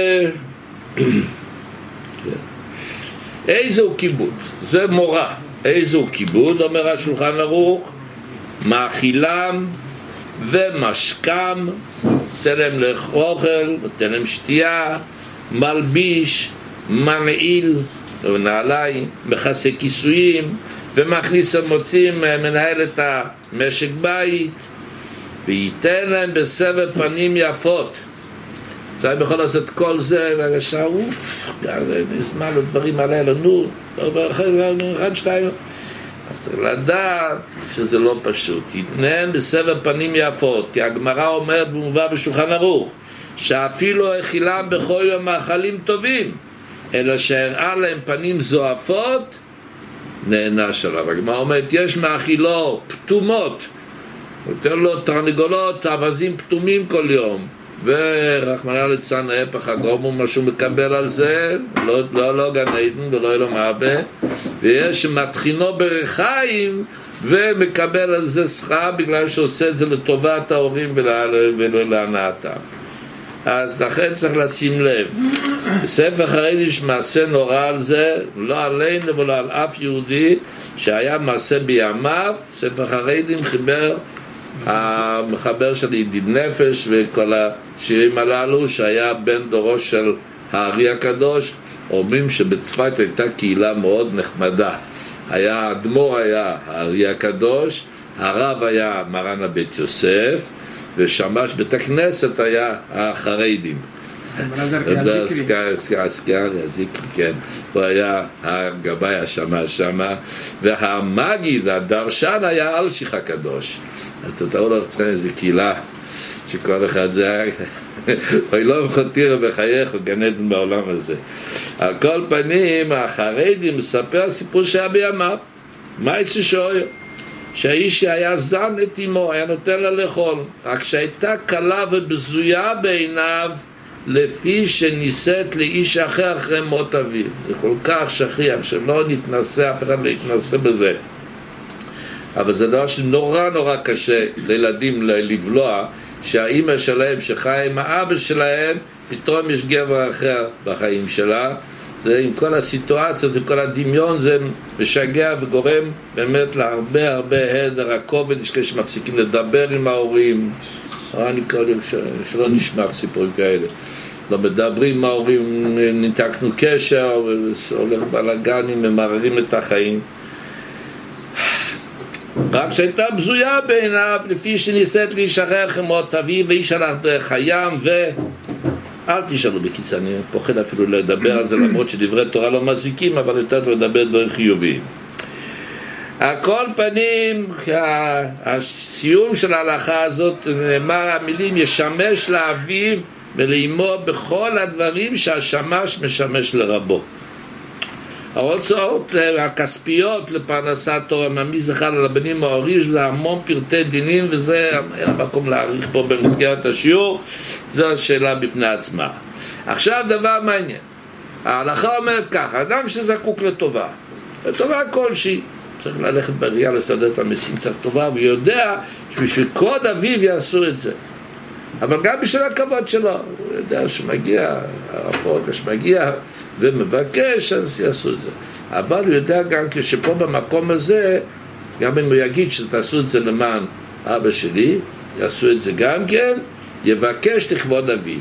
Speaker 1: איזהו כיבוד? זה מורה. איזהו כיבוד? אומר השולחן ערוך, מאכילם ומשכם, תן להם לאכול, תן להם שתייה, מלביש, מנעיל, נעליים, מכסה כיסויים, ומכניס המוצאים, מנהל את המשק בית, וייתן להם בסבר פנים יפות. זה בכל לעשות כל זה, והגשה, אוף, נזמן לדברים עלינו, נו, אחד, שתיים. אז צריך לדעת שזה לא פשוט. יתנם בסבר פנים יפות, כי הגמרא אומרת ומובא בשולחן ערוך, שאפילו אכילם בכל יום מאכלים טובים, אלא שהראה להם פנים זועפות, נענש עליו. הגמרא אומרת, יש מאכילו פתומות, יותר לו תרנגולות, אבזים פתומים כל יום, ורחמנא ליצלן ההפך הגמור, מה שהוא מקבל על זה, לא, לא, לא גן עדן ולא אלו מעבה, ויש שמתחינו ברחיים ומקבל על זה שכר בגלל שעושה את זה לטובת ההורים ולהנאתם. אז לכן צריך לשים לב, בספר חרדי יש מעשה נורא על זה, לא עלינו ולא על אף יהודי, שהיה מעשה בימיו. ספר חרדים חיבר המחבר של ידיד נפש וכל השירים הללו, שהיה בן דורו של הארי הקדוש. אומרים שבצפת הייתה קהילה מאוד נחמדה, היה האדמו"ר היה הארי הקדוש, הרב היה מרן הבית יוסף, ושמש בית הכנסת היה החרדים. הסקארי הזיקרי, כן, הוא היה הגבאי השמש שמה, והמגיד הדרשן היה אלשיך הקדוש. אז תתארו לך צריכים איזו קהילה שכל אחד זה היה אוי לא מחותיר בחייך וגנדן בעולם הזה. על כל פנים החרדים מספר סיפור שהיה בימיו, מה יצא שואל? שהאיש שהיה זן את אמו, היה נותן לה לאכול, רק שהייתה קלה ובזויה בעיניו, לפי שניסית לאיש אחר אחרי מות אביו. זה כל כך שכיח שלא נתנסה, אף אחד לא יתנסה בזה, אבל זה דבר שנורא נורא קשה לילדים לבלוע, שהאימא שלהם שחיה עם האבא שלהם, פתאום יש גבר אחר בחיים שלה. זה עם כל הסיטואציות וכל הדמיון, זה משגע וגורם באמת להרבה הרבה הדר הכובד. יש כאלה שמפסיקים לדבר עם ההורים, אני קודם שלא נשמע סיפורים כאלה, לא מדברים עם ההורים, ניתקנו קשר, הולך בלגנים, ממררים את החיים. רק שהייתה בזויה בעיניו, לפי שניסית להישחרר חמות אביו, ואיש הלך דרך הים, ו... אל תשאלו בקיצה, אני פוחד אפילו לדבר על זה, למרות שדברי תורה לא מזיקים, אבל יותר טוב לדבר דברים חיוביים. על כל פנים, הסיום של ההלכה הזאת, נאמר המילים, ישמש לאביו ולאמו בכל הדברים שהשמש משמש לרבו. ההוצאות הכספיות לפרנסת תורה, מי זכה לרבנים ההורים, זה המון פרטי דינים, וזה אין המקום להעריך פה במסגרת השיעור, זו השאלה בפני עצמה. עכשיו דבר מעניין, ההלכה אומרת ככה, אדם שזקוק לטובה, לטובה כלשהי, צריך ללכת בראייה לסדר את המסים, צריך טובה, ויודע שבשביל כבוד אביו יעשו את זה, אבל גם בשביל הכבוד שלו, הוא יודע שמגיע הרפורק, שמגיע ומבקש, אז יעשו את זה. אבל הוא יודע גם כשפה במקום הזה, גם אם הוא יגיד שתעשו את זה למען אבא שלי, יעשו את זה גם כן, יבקש לכבוד אביו.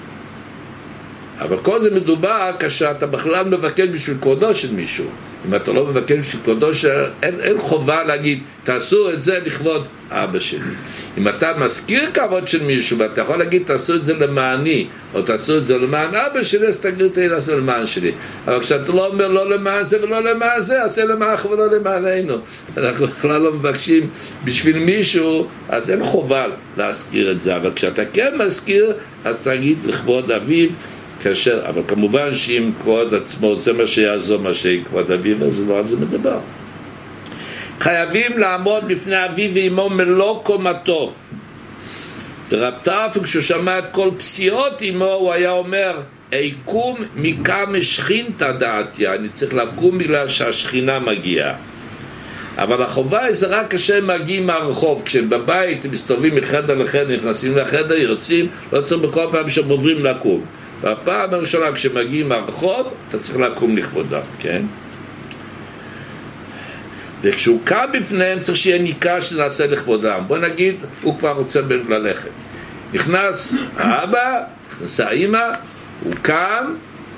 Speaker 1: אבל כל זה מדובר כאשר אתה בכלל מבקש בשביל כבודו של מישהו. אם אתה לא מבקש בשביל כבודו של... אין, אין חובה להגיד, תעשו את זה לכבוד אבא שלי. אם אתה מזכיר כבוד של מישהו, ואתה יכול להגיד, תעשו את זה למעני, או תעשו את זה למען אבא שלי, אז תגיד אותי לעשות למען שלי. אבל כשאתה לא אומר לא למען זה ולא למען זה, עשה למענך ולא למעננו. אנחנו בכלל לא מבקשים בשביל מישהו, אז אין חובה להזכיר את זה. אבל כשאתה כן מזכיר, אז תגיד לכבוד אביו, כאשר, אבל כמובן שאם כבוד עצמו זה מה שיעזור מה שכבוד אביו, אז לא על זה מדבר. חייבים לעמוד בפני אביו ואמו מלוא קומתו. רב טרפון כשהוא שמע את כל פסיעות אמו, הוא היה אומר, איקום מכמה שכינתא דעתיה, אני צריך לקום בגלל שהשכינה מגיעה. אבל החובה זה רק כשהם מגיעים מהרחוב, כשהם בבית, הם מסתובבים מחדר לחדר, נכנסים לחדר, יוצאים, לא צריך בכל פעם שהם עוברים לקום. והפעם הראשונה כשמגיעים מהרחוב, אתה צריך לקום לכבודם, כן? וכשהוא קם בפניהם צריך שיהיה ניכר שנעשה לכבודם. בוא נגיד, הוא כבר רוצה ללכת. נכנס האבא, נכנסה האמא, הוא קם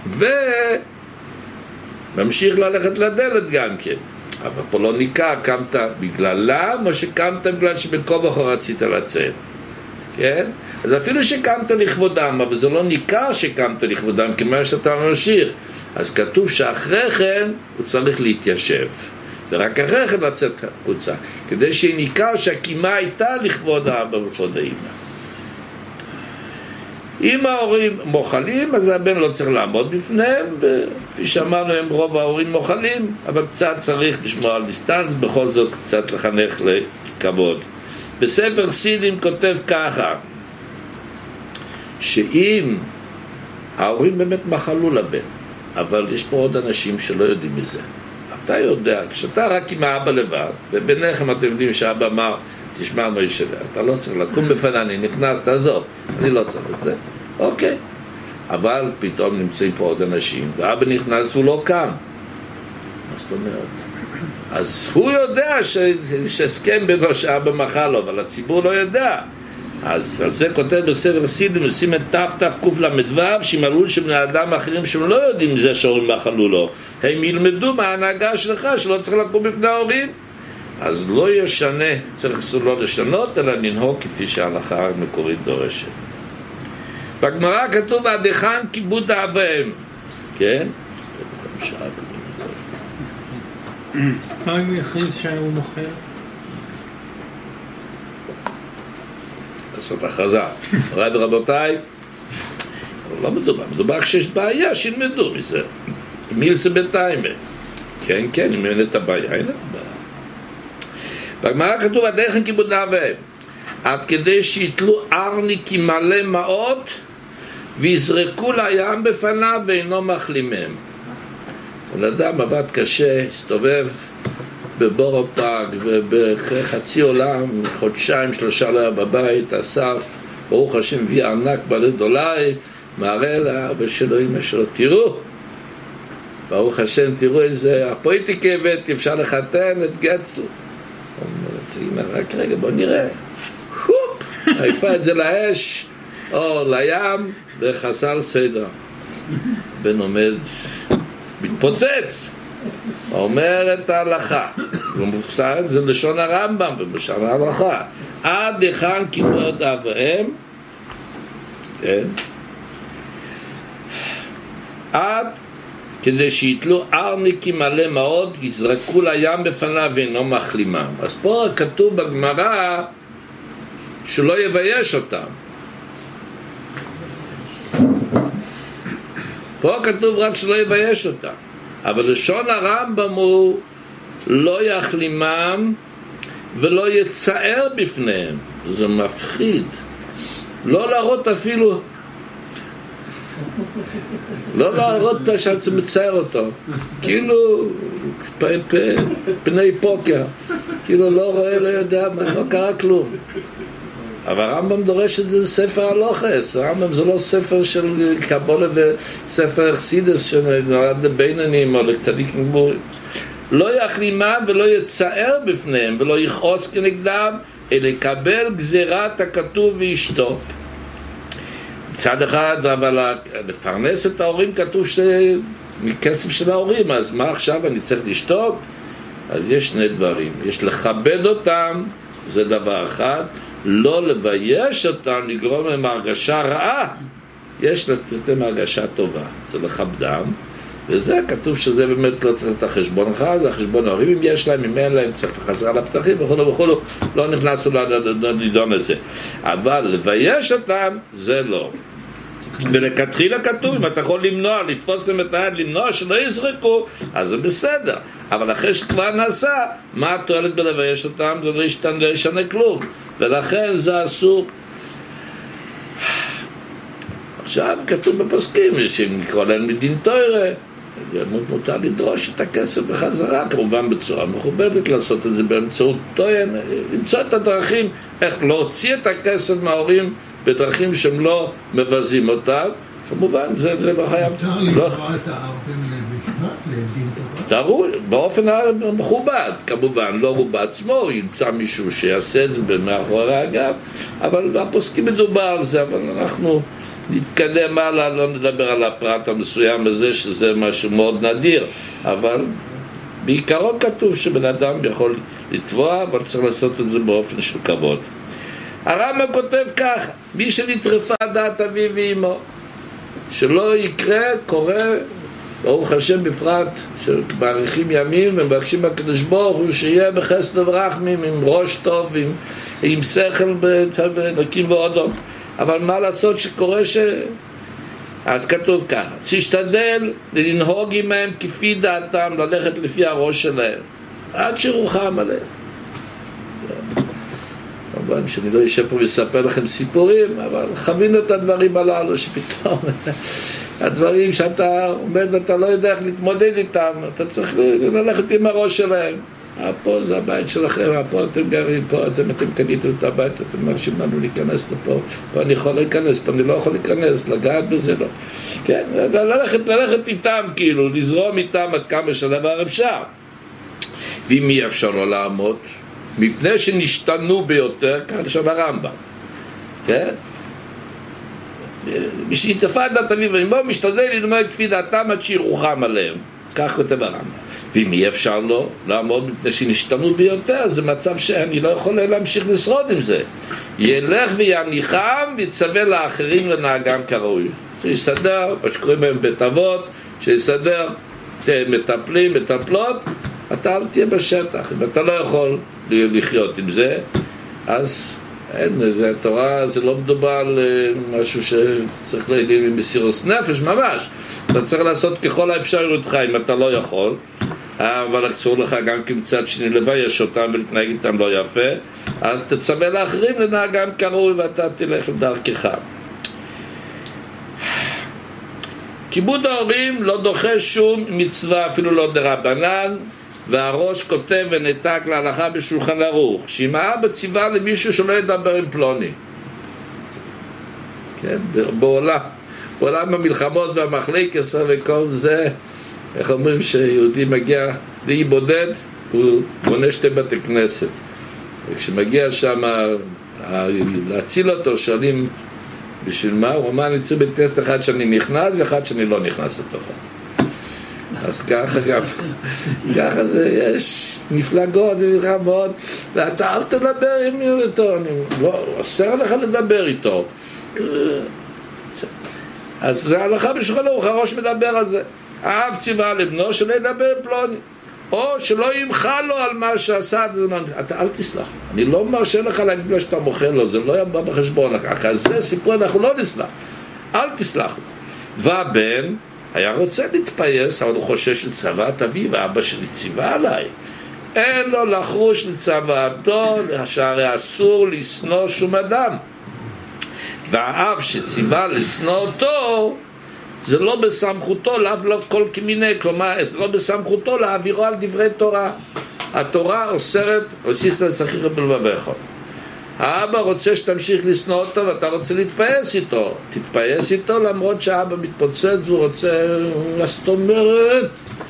Speaker 1: וממשיך ללכת לדלת גם כן. אבל פה לא ניכר, קמת בגללם או שקמת בגלל שבקום אחר רצית לצאת. כן? אז אפילו שקמת לכבודם, אבל זה לא ניכר שקמת לכבודם, כמה שאתה ממשיך. אז כתוב שאחרי כן הוא צריך להתיישב. ורק אחרי כן לצאת חוצה, כדי שניכר שהקימה הייתה לכבוד האבא ולכבוד האמא. אם ההורים מוכלים, אז הבן לא צריך לעמוד בפניהם, וכפי שאמרנו, הם רוב ההורים מוכלים, אבל קצת צריך לשמור על דיסטנס, בכל זאת קצת לחנך לכבוד. בספר חסידים כותב ככה, שאם ההורים באמת מחלו לבן, אבל יש פה עוד אנשים שלא יודעים מזה. אתה יודע, כשאתה רק עם האבא לבד, וביניכם אתם יודעים שהאבא אמר, תשמע מה יש שלה, אתה לא צריך לקום בפני, אני נכנס, תעזוב, אני לא צריך את זה, אוקיי. אבל פתאום נמצאים פה עוד אנשים, ואבא נכנס והוא לא קם. מה זאת אומרת? אז הוא יודע שיש הסכם בינו שאבא מחל לו, אבל הציבור לא יודע. אז על זה כותב בספר חסידים, עושים את תף תף קוף למדו, שימלאו שבני האדם האחרים שהם לא יודעים מזה שההורים מחלו לו, הם ילמדו מההנהגה שלך שלא צריך לקום בפני ההורים. אז לא ישנה, צריך לא לשנות, אלא לנהוג כפי שההלכה המקורית דורשת. בגמרא כתוב עד היכן כיבוד אב ואם, כן?
Speaker 2: מה אם הוא יכריז שהוא מוכר?
Speaker 1: לעשות הכרזה. רב רבותיי, לא מדובר, מדובר כשיש בעיה, שילמדו מזה. מילסה בינתיים. כן, כן, אם אין את הבעיה, אין את הבעיה. בגמרא כתוב עד היכן כיבוד אב ואם, עד כדי שיתלו ארניק מלא מעות ויזרקו לים בפניו ואינו מחלימם. בן אדם עבד קשה, הסתובב בבור הפאג ובחצי עולם, חודשיים שלושה לא היה בבית, אסף ברוך השם מביא ענק בעלי דולאי, מראה לאבא שלו, אמא שלו, תראו ברוך השם, תראו איזה הפויטיקה הבאתי, אפשר לחתן את גצל. אמא, רק רגע, בוא נראה. הופ, העיפה את זה לאש או לים וחסל סדר. בן עומד מתפוצץ, אומר את ההלכה, הוא מופסק, זה לשון הרמב"ם ובשון ההלכה, עד היכן כיבוד אב ואם, כן, עד כדי שיתלו ארניקים מלא מאוד ויזרקו לים בפניו ואינו מחלימם. אז פה כתוב בגמרא שלא יבייש אותם. פה כתוב רק שלא יבייש אותם, אבל לשון הרמב"ם הוא לא יחלימם ולא יצער בפניהם. זה מפחיד, לא להראות אפילו, לא להראות שאתה מצער אותו, כאילו פ, פ, פני פוקר, כאילו לא רואה, לא יודע, לא קרה כלום. אבל הרמב"ם דורש את זה ספר הלוחס. הרמב"ם זה לא ספר של קבולה וספר חסידס שנולד לבינונים או לצדיקים גמורים. לא יחלימם ולא יצער בפניהם ולא יכעוס כנגדם, אלא יקבל גזירת הכתוב וישתוק. מצד אחד, אבל לפרנס את ההורים כתוב שזה מכסף של ההורים, אז מה עכשיו אני צריך לשתוק? אז יש שני דברים, יש לכבד אותם, זה דבר אחד, לא לבייש אותם, לגרום להם הרגשה רעה, יש לתת הרגשה טובה, זה לכבדם, וזה כתוב שזה באמת לא צריך את החשבון לך, זה החשבון ההורים, אם יש להם, אם אין להם, צריך לחזר לפתחים וכו' וכו', לא נכנסו לדון לזה, אבל לבייש אותם, זה לא. ולכתחילה כתוב, אם אתה יכול למנוע, לתפוס להם את היד, למנוע שלא יזרקו, אז זה בסדר. אבל אחרי שכבר נעשה, מה התועלת בלבייש אותם? זה לא ישתנה, לא ישנה כלום. ולכן זה אסור. עכשיו כתוב בפסקים, שנקרא להם מדין תורה, מותר לדרוש את הכסף בחזרה, כמובן בצורה מכובדת, לעשות את זה באמצעות טוען, למצוא את הדרכים איך להוציא את הכסף מההורים בדרכים שהם לא מבזים אותם. כמובן זה לא חייב.
Speaker 5: אפשר לקרוא את ההורים למשפט, לדין תורה?
Speaker 1: תראו, באופן מכובד, כמובן, לא הוא בעצמו, ימצא מישהו שיעשה את זה מאחורי הגב, אבל הפוסקים מדובר על זה, אבל אנחנו נתקדם הלאה, לא נדבר על הפרט המסוים הזה, שזה משהו מאוד נדיר, אבל בעיקרון כתוב שבן אדם יכול לתבוע, אבל צריך לעשות את זה באופן של כבוד. הרמב"ם כותב כך, מי שנטרפה דעת אביו ואמו, שלא יקרה, קורה, ברוך השם בפרט, שמאריכים ימים ומבקשים מהקדוש ברוך הוא שיהיה בחסד ורחמים, עם ראש טוב, עם, עם שכל בנקים ואודום. אבל מה לעשות שקורה ש... אז כתוב ככה, שישתדל לנהוג עמהם כפי דעתם, ללכת לפי הראש שלהם, עד שרוחם עליהם. כמובן שאני לא יושב פה ויספר לכם סיפורים, אבל חווינו את הדברים הללו שפתאום הדברים שאתה עומד ואתה לא יודע איך להתמודד איתם, אתה צריך ללכת עם הראש שלהם. פה זה הבית שלכם, פה אתם גרים, פה אתם, אתם קניתם את הבית, אתם מרשים לנו להיכנס לפה, פה אני יכול להיכנס, פה אני לא יכול להיכנס, לגעת בזה לא. כן, ללכת, ללכת איתם כאילו, לזרום איתם עד כמה שהדבר אפשר. ואם אי אפשר לא לעמוד, מפני שנשתנו ביותר, כך לשון הרמב"ם, כן? מי שנטרפה דעת אביו ואמו, משתדל ללמוד כפי דעתם עד שירוחם עליהם, כך כותב הרמב"ם. ואם אי אפשר לו לעמוד מפני שנשתנו ביותר, זה מצב שאני לא יכול להמשיך לשרוד עם זה. ילך ויניחם ויצווה לאחרים לנהגם כראוי. שיסדר, מה שקוראים בהם בית אבות, שיסדר מטפלים, מטפלות, אתה אל תהיה בשטח. אם אתה לא יכול לחיות עם זה, אז אין, זה התורה, זה לא מדובר על משהו שצריך להגיד עם מסירות נפש, ממש. אתה צריך לעשות ככל האפשרויות אם אתה לא יכול, אבל אסור לך גם כמצד שני לבייש אותם ולהתנהג איתם לא יפה, אז תצווה לאחרים לנהגם כראוי ואתה תלך לדרכך. כיבוד ההורים לא דוחה שום מצווה, אפילו לא דרבנן, והראש כותב ונתק להלכה בשולחן ערוך, שאם האבא ציווה למישהו שלא ידבר עם פלוני, כן, בעולם בעולם המלחמות והמחלקת וכל זה, איך אומרים שיהודי מגיע לאי בודד, הוא בונה שתי בתי כנסת, וכשמגיע שם להציל אותו, שואלים בשביל מה? הוא אמר, אני צריך בית כנסת אחד שאני נכנס ואחד שאני לא נכנס לתוכו. אז ככה גם, ככה זה, יש מפלגות ומלחמות, ואתה אל תדבר עם איתו, אני לא, אסר לך לדבר איתו. אז זה הלכה בשולחן ערוך, הראש מדבר על זה. האב ציווה לבנו שלא ידבר פלוני, או שלא ימחה לו על מה שעשה, אתה אל תסלח. אני לא מרשה לך להגיד לו שאתה מוכר לו, זה לא יבוא בחשבון, אחרי זה סיפור אנחנו לא נסלח. אל תסלח לו. והבן היה רוצה להתפייס, אבל הוא חושש לצוות אביו, ואבא שלי ציווה עליי. אין לו לחוש לצוותו, שהרי אסור לשנוא שום אדם. והאב שציווה לשנוא אותו, זה לא בסמכותו, לאו לא כל כמיני, כלומר, זה לא בסמכותו להעבירו על דברי תורה. התורה אוסרת, עושיס לסכיך בלבביך. האבא רוצה שתמשיך לשנוא אותו ואתה רוצה להתפייס איתו, תתפייס איתו למרות שהאבא מתפוצץ והוא רוצה לסתומרת.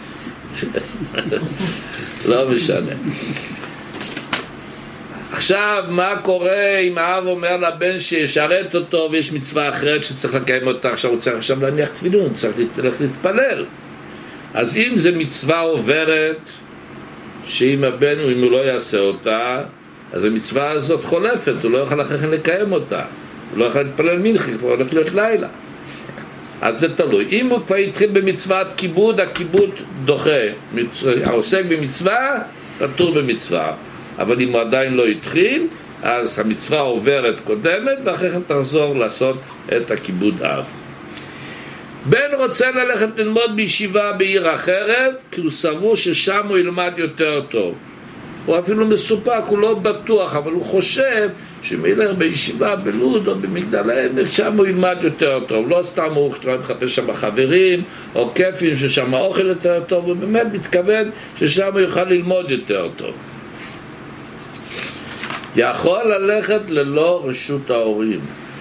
Speaker 1: לא משנה. עכשיו מה קורה אם האב אומר לבן שישרת אותו ויש מצווה אחרת שצריך לקיים אותה, עכשיו הוא צריך עכשיו להניח תפילין, צריך ללכת להתפלל. אז אם זה מצווה עוברת שאם הבן, אם הוא לא יעשה אותה, אז המצווה הזאת חולפת, הוא לא יוכל אחרי כן לקיים אותה, הוא לא יוכל להתפלל מנחי, כבר הולך להיות לילה. אז זה תלוי. אם הוא כבר התחיל במצוות כיבוד, הכיבוד דוחה. העוסק במצווה, פטור במצווה. אבל אם הוא עדיין לא התחיל, אז המצווה עוברת קודמת, ואחרי כן תחזור לעשות את הכיבוד אב. בן רוצה ללכת ללמוד בישיבה בעיר אחרת, כי הוא סבור ששם הוא ילמד יותר טוב. הוא אפילו מסופק, הוא לא בטוח, אבל הוא חושב שאם ילך בישיבה בלוד או במגדל העמק, שם הוא ילמד יותר טוב. לא סתם הוא מחפש שם חברים או כיפים ששם האוכל יותר טוב, הוא באמת מתכוון ששם הוא יוכל ללמוד יותר טוב. יכול ללכת ללא רשות ההורים,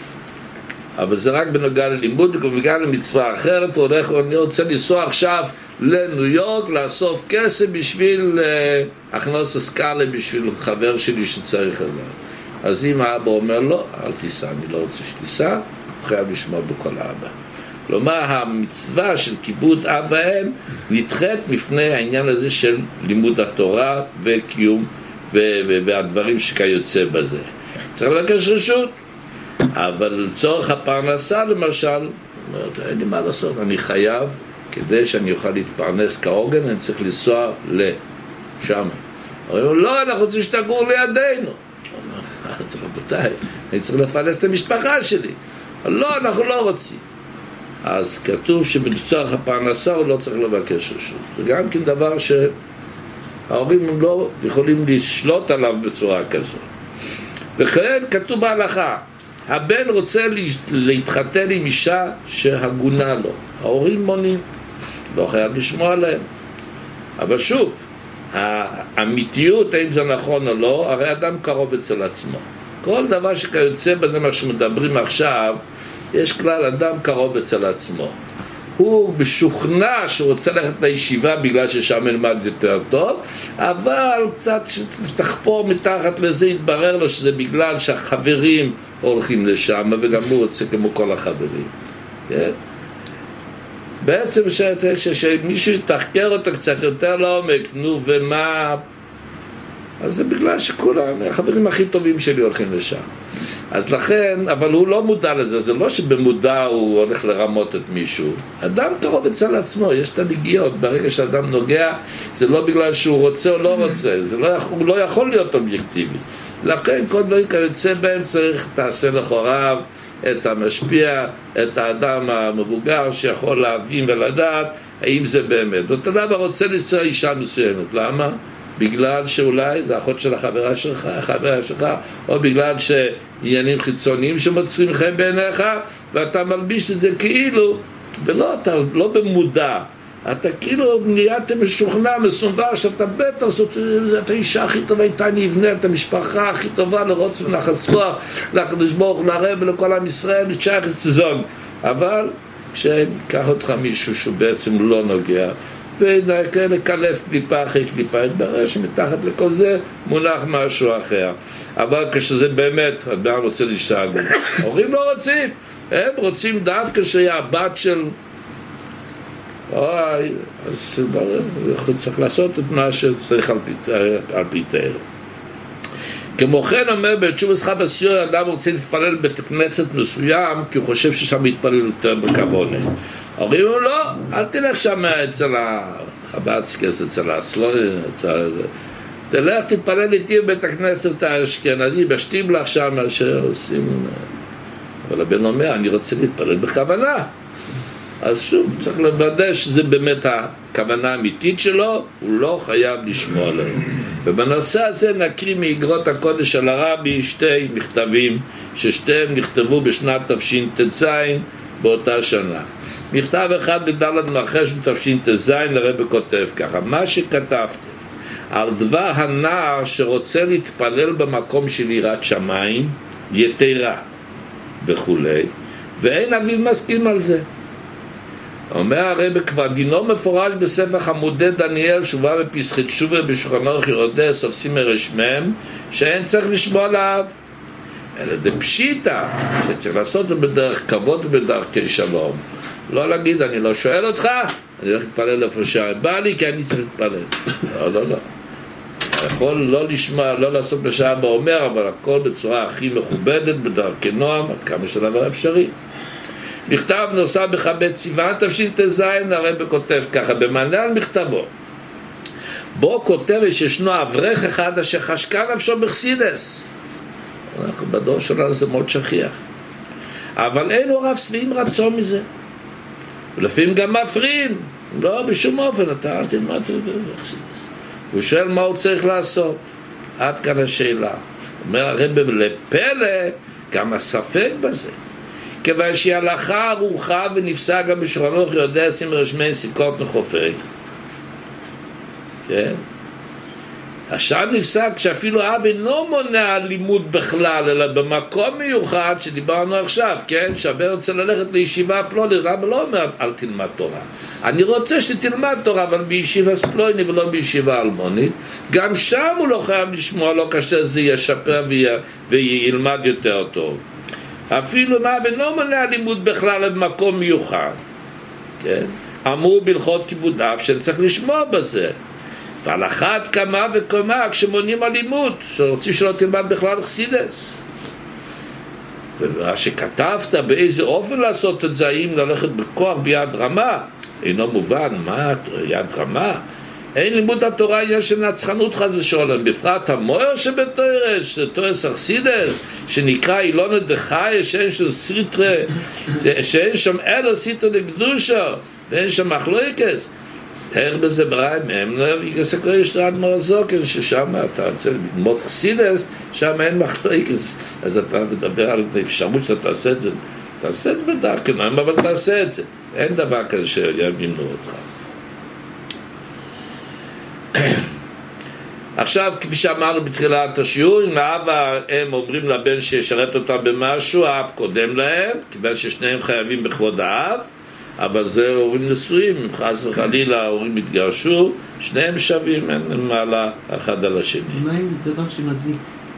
Speaker 1: אבל זה רק בנוגע ללימוד, ובנוגע למצווה אחרת. הוא הולך, אני רוצה לנסוע עכשיו לניו יורק לאסוף כסף בשביל uh, הכנוס הסקאלה, בשביל חבר שלי שצריך את זה. אז אם האבא אומר לו, אל תיסע, אני לא רוצה שתיסע, הוא חייב לשמוע בכל האבא. כלומר, המצווה של כיבוד אב ואם נדחית מפני העניין הזה של לימוד התורה וקיום ו- ו- והדברים שכיוצא בזה. צריך לבקש רשות, אבל לצורך הפרנסה למשל, אין לי מה לעשות, אני חייב, כדי שאני אוכל להתפרנס כהוגן, אני צריך לנסוע לשם. אומרים, לא, אנחנו רוצים שתגור לידינו. רבותיי, אני צריך לפרנס את המשפחה שלי. לא, אנחנו לא רוצים. אז כתוב שבצורך הפרנסה הוא לא צריך לבקש רשות. זה גם כן דבר שההורים הם לא יכולים לשלוט עליו בצורה כזו. וכן כתוב בהלכה, הבן רוצה להתחתן עם אישה שהגונה לו. ההורים מונים, לא חייב לשמוע עליהם. אבל שוב, האמיתיות, האם זה נכון או לא, הרי אדם קרוב אצל עצמו. כל דבר שכיוצא בזה מה שמדברים עכשיו, יש כלל אדם קרוב אצל עצמו. הוא משוכנע שהוא רוצה ללכת לישיבה בגלל ששם ילמד יותר טוב, אבל קצת שתחפור מתחת לזה יתברר לו שזה בגלל שהחברים הולכים לשם, וגם הוא רוצה כמו כל החברים. כן? בעצם שמישהו יתחקר אותו קצת יותר לעומק, נו ומה, אז זה בגלל שכולם, החברים הכי טובים שלי הולכים לשם. אז לכן, אבל הוא לא מודע לזה, זה לא שבמודע הוא הולך לרמות את מישהו. אדם קרוב אצל עצמו, יש את הנגיעות, ברגע שאדם נוגע, זה לא בגלל שהוא רוצה או לא רוצה, זה לא, הוא לא יכול להיות אובייקטיבי. לכן כל דברים כיוצא בהם צריך תעשה לחוריו, את המשפיע, את האדם המבוגר שיכול להבין ולדעת האם זה באמת. אותו דבר רוצה למצוא אישה מסוימת, למה? בגלל שאולי זה אחות של החברה שלך, החברה שלך, או בגלל שעניינים חיצוניים שמוצרים חן בעיניך, ואתה מלביש את זה כאילו, ולא, אתה לא במודע, אתה כאילו נהיית משוכנע, מסונבר, שאתה בטח, זאת האישה הכי טובה איתה נבנה, את המשפחה הכי טובה לרוץ ולחסוח, לקדוש ברוך הוא, לרב ולכל עם ישראל, לשייך לסזון. אבל כשקח אותך מישהו שהוא בעצם לא נוגע, ולקלף קליפה אחרי קליפה, יתברר שמתחת לכל זה מונח משהו אחר. אבל כשזה באמת, אדם רוצה להשתגע, הורים לא רוצים, הם רוצים דווקא שיהיה הבת של אוי, אז צריך לעשות את מה שצריך על פי תאר. כמו כן אומר בתשובת חב"ד סיור, אדם רוצה להתפלל בית כנסת מסוים כי הוא חושב ששם יתפלל יותר בכוונה. אומרים לו לא, אל תלך שם אצל החב"דסקס, אצל הסלוני, תלך תתפלל איתי בבית הכנסת האשכנזי בשטיבלך שם שעושים. אבל הבן אומר, אני רוצה להתפלל בכוונה. אז שוב, צריך לוודא שזה באמת הכוונה האמיתית שלו, הוא לא חייב לשמוע עליהם. ובנושא הזה נקריא מאגרות הקודש של הרבי שתי מכתבים, ששתיהם נכתבו בשנת תש"טז באותה שנה. מכתב אחד בדלת מרחש בתש"טז, הרבי כותב ככה, מה שכתבתם על דבר הנער שרוצה להתפלל במקום של יראת שמיים, יתרה וכולי, ואין אביו מסכים על זה. אומר הרבי כבר דינו מפורש בספר חמודי דניאל שובה בפסחית שובה בשולחן ערוך ירודה סוף סימן רשמם שאין צריך לשמוע עליו, אלא זה פשיטה שצריך לעשות את בדרך כבוד ובדרכי שלום, לא להגיד אני לא שואל אותך, אני הולך להתפלל איפה שבא לי כי אני צריך להתפלל. לא לא לא, יכול לא לשמוע, לא לעשות מה שאבא אומר, אבל הכל בצורה הכי מכובדת בדרכי נועם עד כמה שדבר אפשרי. מכתב נוסף בכ"ב סיוון תש"טז, הרבי כותב ככה במענה על מכתבו, בו כותב שישנו אברך אחד אשר חשקה נפשו בחסידות, אנחנו בדור שלנו זה מאוד שכיח, אבל אין הוריו שבעים רצון מזה, ולפעמים גם מפריעים, לא בשום אופן, אתה אל תלמד בחסידות, הוא שואל מה הוא צריך לעשות. עד כאן השאלה. אומר הרב לפלא גם הספק בזה, כיוון שהיא הלכה ערוכה ונפסק גם בשולחן ערוך יודע שים רשמי ספקות נחופי. כן? עכשיו נפסק שאפילו אב אינו מונע לימוד בכלל, אלא במקום מיוחד שדיברנו עכשיו, כן? שהבן רוצה ללכת לישיבה פלונית, למה לא אומר אל תלמד תורה? אני רוצה שתלמד תורה, אבל בישיבה פלונית ולא בישיבה אלמונית. גם שם הוא לא חייב לשמוע, לא כאשר זה ישפר וילמד יותר טוב. אפילו מה ואינו מונע לימוד בכלל במקום מיוחד, כן? אמרו בהלכות כיבוד אב שצריך לשמוע בזה. ועל אחת כמה וכמה כשמונים הלימוד שרוצים שלא תלמד בכלל חסידס, ומה שכתבת באיזה אופן לעשות את זה, האם ללכת בכוח ביד רמה, אינו מובן. מה יד רמה? אין לימוד התורה עניין של נצחנות חס ושלום, בפרט המויר שבתורש תורס חסידס שנקרא אילון דחי, שאין שם סריטרה, שאין שם אלא סריטרה לקדושה ואין שם מחלוקת. הר בזה בריים הם ויגס הקודש תרד מרזוקן, ששם אתה רוצה ללמוד חסידס, שם אין מחלוקת. אז אתה מדבר על האפשרות שאתה תעשה את זה, תעשה את זה בדרך כנועים, אבל תעשה את זה. אין דבר כזה שימנו אותך. עכשיו, כפי שאמרנו בתחילת השיעור, אם האב הם אומרים לבן שישרת אותם במשהו, האב קודם להם, כיוון ששניהם חייבים בכבוד האב, אבל זה הורים נשואים, אם חס וחלילה ההורים התגרשו, שניהם שווים, אין מעלה אחד על השני.
Speaker 3: מה אם זה דבר שמזיק?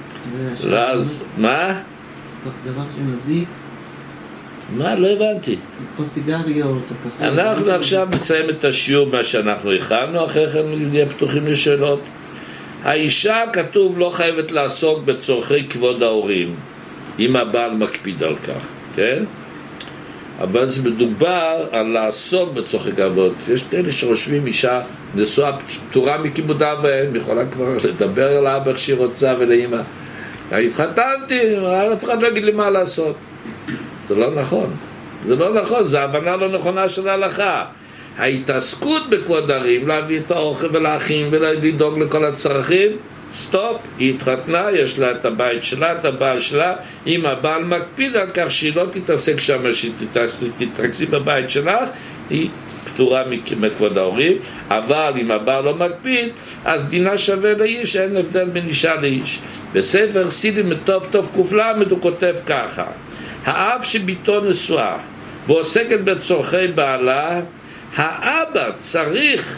Speaker 1: אז, מה?
Speaker 3: דבר שמזיק?
Speaker 1: מה? לא הבנתי.
Speaker 3: או סיגריה או קפה.
Speaker 1: אנחנו עכשיו נסיים את השיעור מה שאנחנו הכנו, אחרי כן נהיה פתוחים לשאלות. האישה, כתוב, לא חייבת לעסוק בצורכי כבוד ההורים, אם הבעל מקפיד על כך, כן? אבל זה מדובר על לעסוק בצורכי כבוד. יש כאלה שחושבים אישה נשואה פטורה מכיבוד אב ואם, יכולה כבר לדבר על אבא איך שהיא רוצה ולאמא. התחתנתי, אף אחד לא יגיד לי מה לעשות. זה לא נכון. זה לא נכון, זה הבנה לא נכונה של ההלכה. ההתעסקות בכבוד ההורים, להביא את האוכל ולהכין ולדאוג לכל הצרכים, סטופ, היא התחתנה, יש לה את הבית שלה, את הבעל שלה. אם הבעל מקפיד על כך שהיא לא תתעסק שם, שהיא תתרכזי בבית שלך, היא פטורה מכבוד ההורים. אבל אם הבעל לא מקפיד, אז דינה שווה לאיש, אין הבדל בין אישה לאיש. בספר חסידים טוב טוב קופלמד הוא כותב ככה: האב שביתו נשואה ועוסקת בצורכי בעלה, האבא צריך,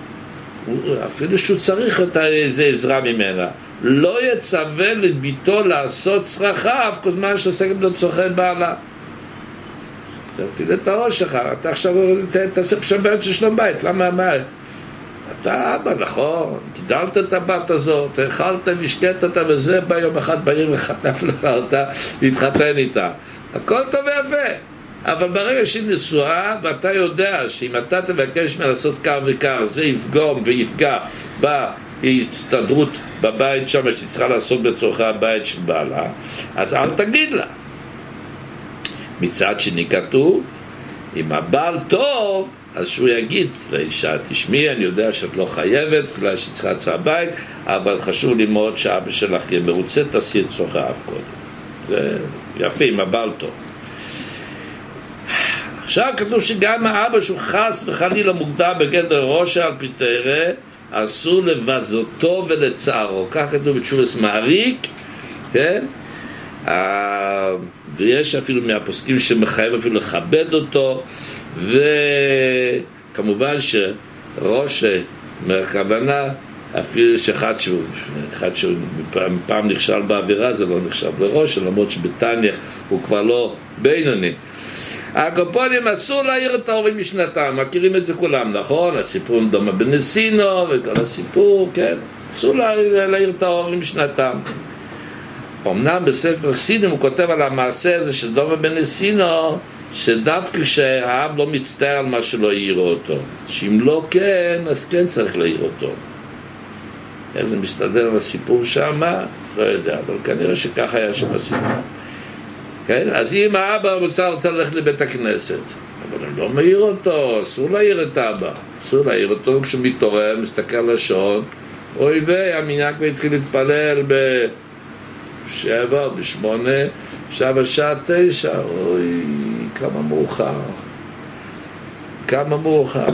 Speaker 1: אפילו שהוא צריך את איזה עזרה ממנה, לא יצווה לביתו לעשות צרכיו כל זמן שעוסקת בצורכי בעלה. תפעיל את הראש שלך, אתה עכשיו תעשה פשברת של שלום בית. למה? מה? אתה אבא, נכון, גידלת את הבת הזאת, אכלת והשקעת אותה, וזה בא יום אחד בעיר וחטף לך אותה להתחתן איתה. הכל טוב ויפה, אבל ברגע שהיא נשואה ואתה יודע שאם אתה תבקש ממנה לעשות כך וכך, זה יפגום ויפגע בהסתדרות בבית שם שצריכה לעשות בצורכי הבית של בעלה, אז אל תגיד לה. מצד שני כתוב, אם הבעל טוב, אז שהוא יגיד לאישה, תשמעי, אני יודע שאת לא חייבת בגלל שהיא צריכה לצאת הבית, אבל חשוב לי מאוד שאבא שלך יהיה מרוצה, תעשי את צורכיו קודם. זה יפה, עם הבעל טוב. עכשיו כתוב שגם האבא שהוא חס וחלילה מוגדר בגדר ראש על פי תורה, אסור לבזותו ולצערו. כך כתוב בתשובת מעריק, כן? ויש אפילו מהפוסקים שמחייב אפילו לכבד אותו, וכמובן שראש מהכוונה אפילו שאחד שהוא, אחד שהוא פעם, פעם נכשל באווירה, זה לא נחשב לראש, למרות שבתניא הוא כבר לא בינוני. הקופונים אסור להעיר את ההורים משנתם, מכירים את זה כולם, נכון? הסיפור עם דומה בנסינו וכל הסיפור, כן? אסור להעיר את ההורים משנתם. אמנם בספר חסידים הוא כותב על המעשה הזה של דומה בנסינו, שדווקא כשהאב לא מצטער על מה שלא העירו אותו, שאם לא כן, אז כן צריך להעיר אותו. איך זה מסתדר על הסיפור שם? לא יודע, אבל כנראה שכך היה שם הסיפור. כן? אז אם האבא רוצה, רוצה ללכת לבית הכנסת, אבל אני לא מעיר אותו, אסור להעיר את האבא, אסור להעיר אותו כשהוא מתעורר, מסתכל על השעון, אוי ויי, המנהג כבר התחיל להתפלל בשבע, בשמונה, עכשיו השעה תשע, אוי, כמה מאוחר, כמה מאוחר.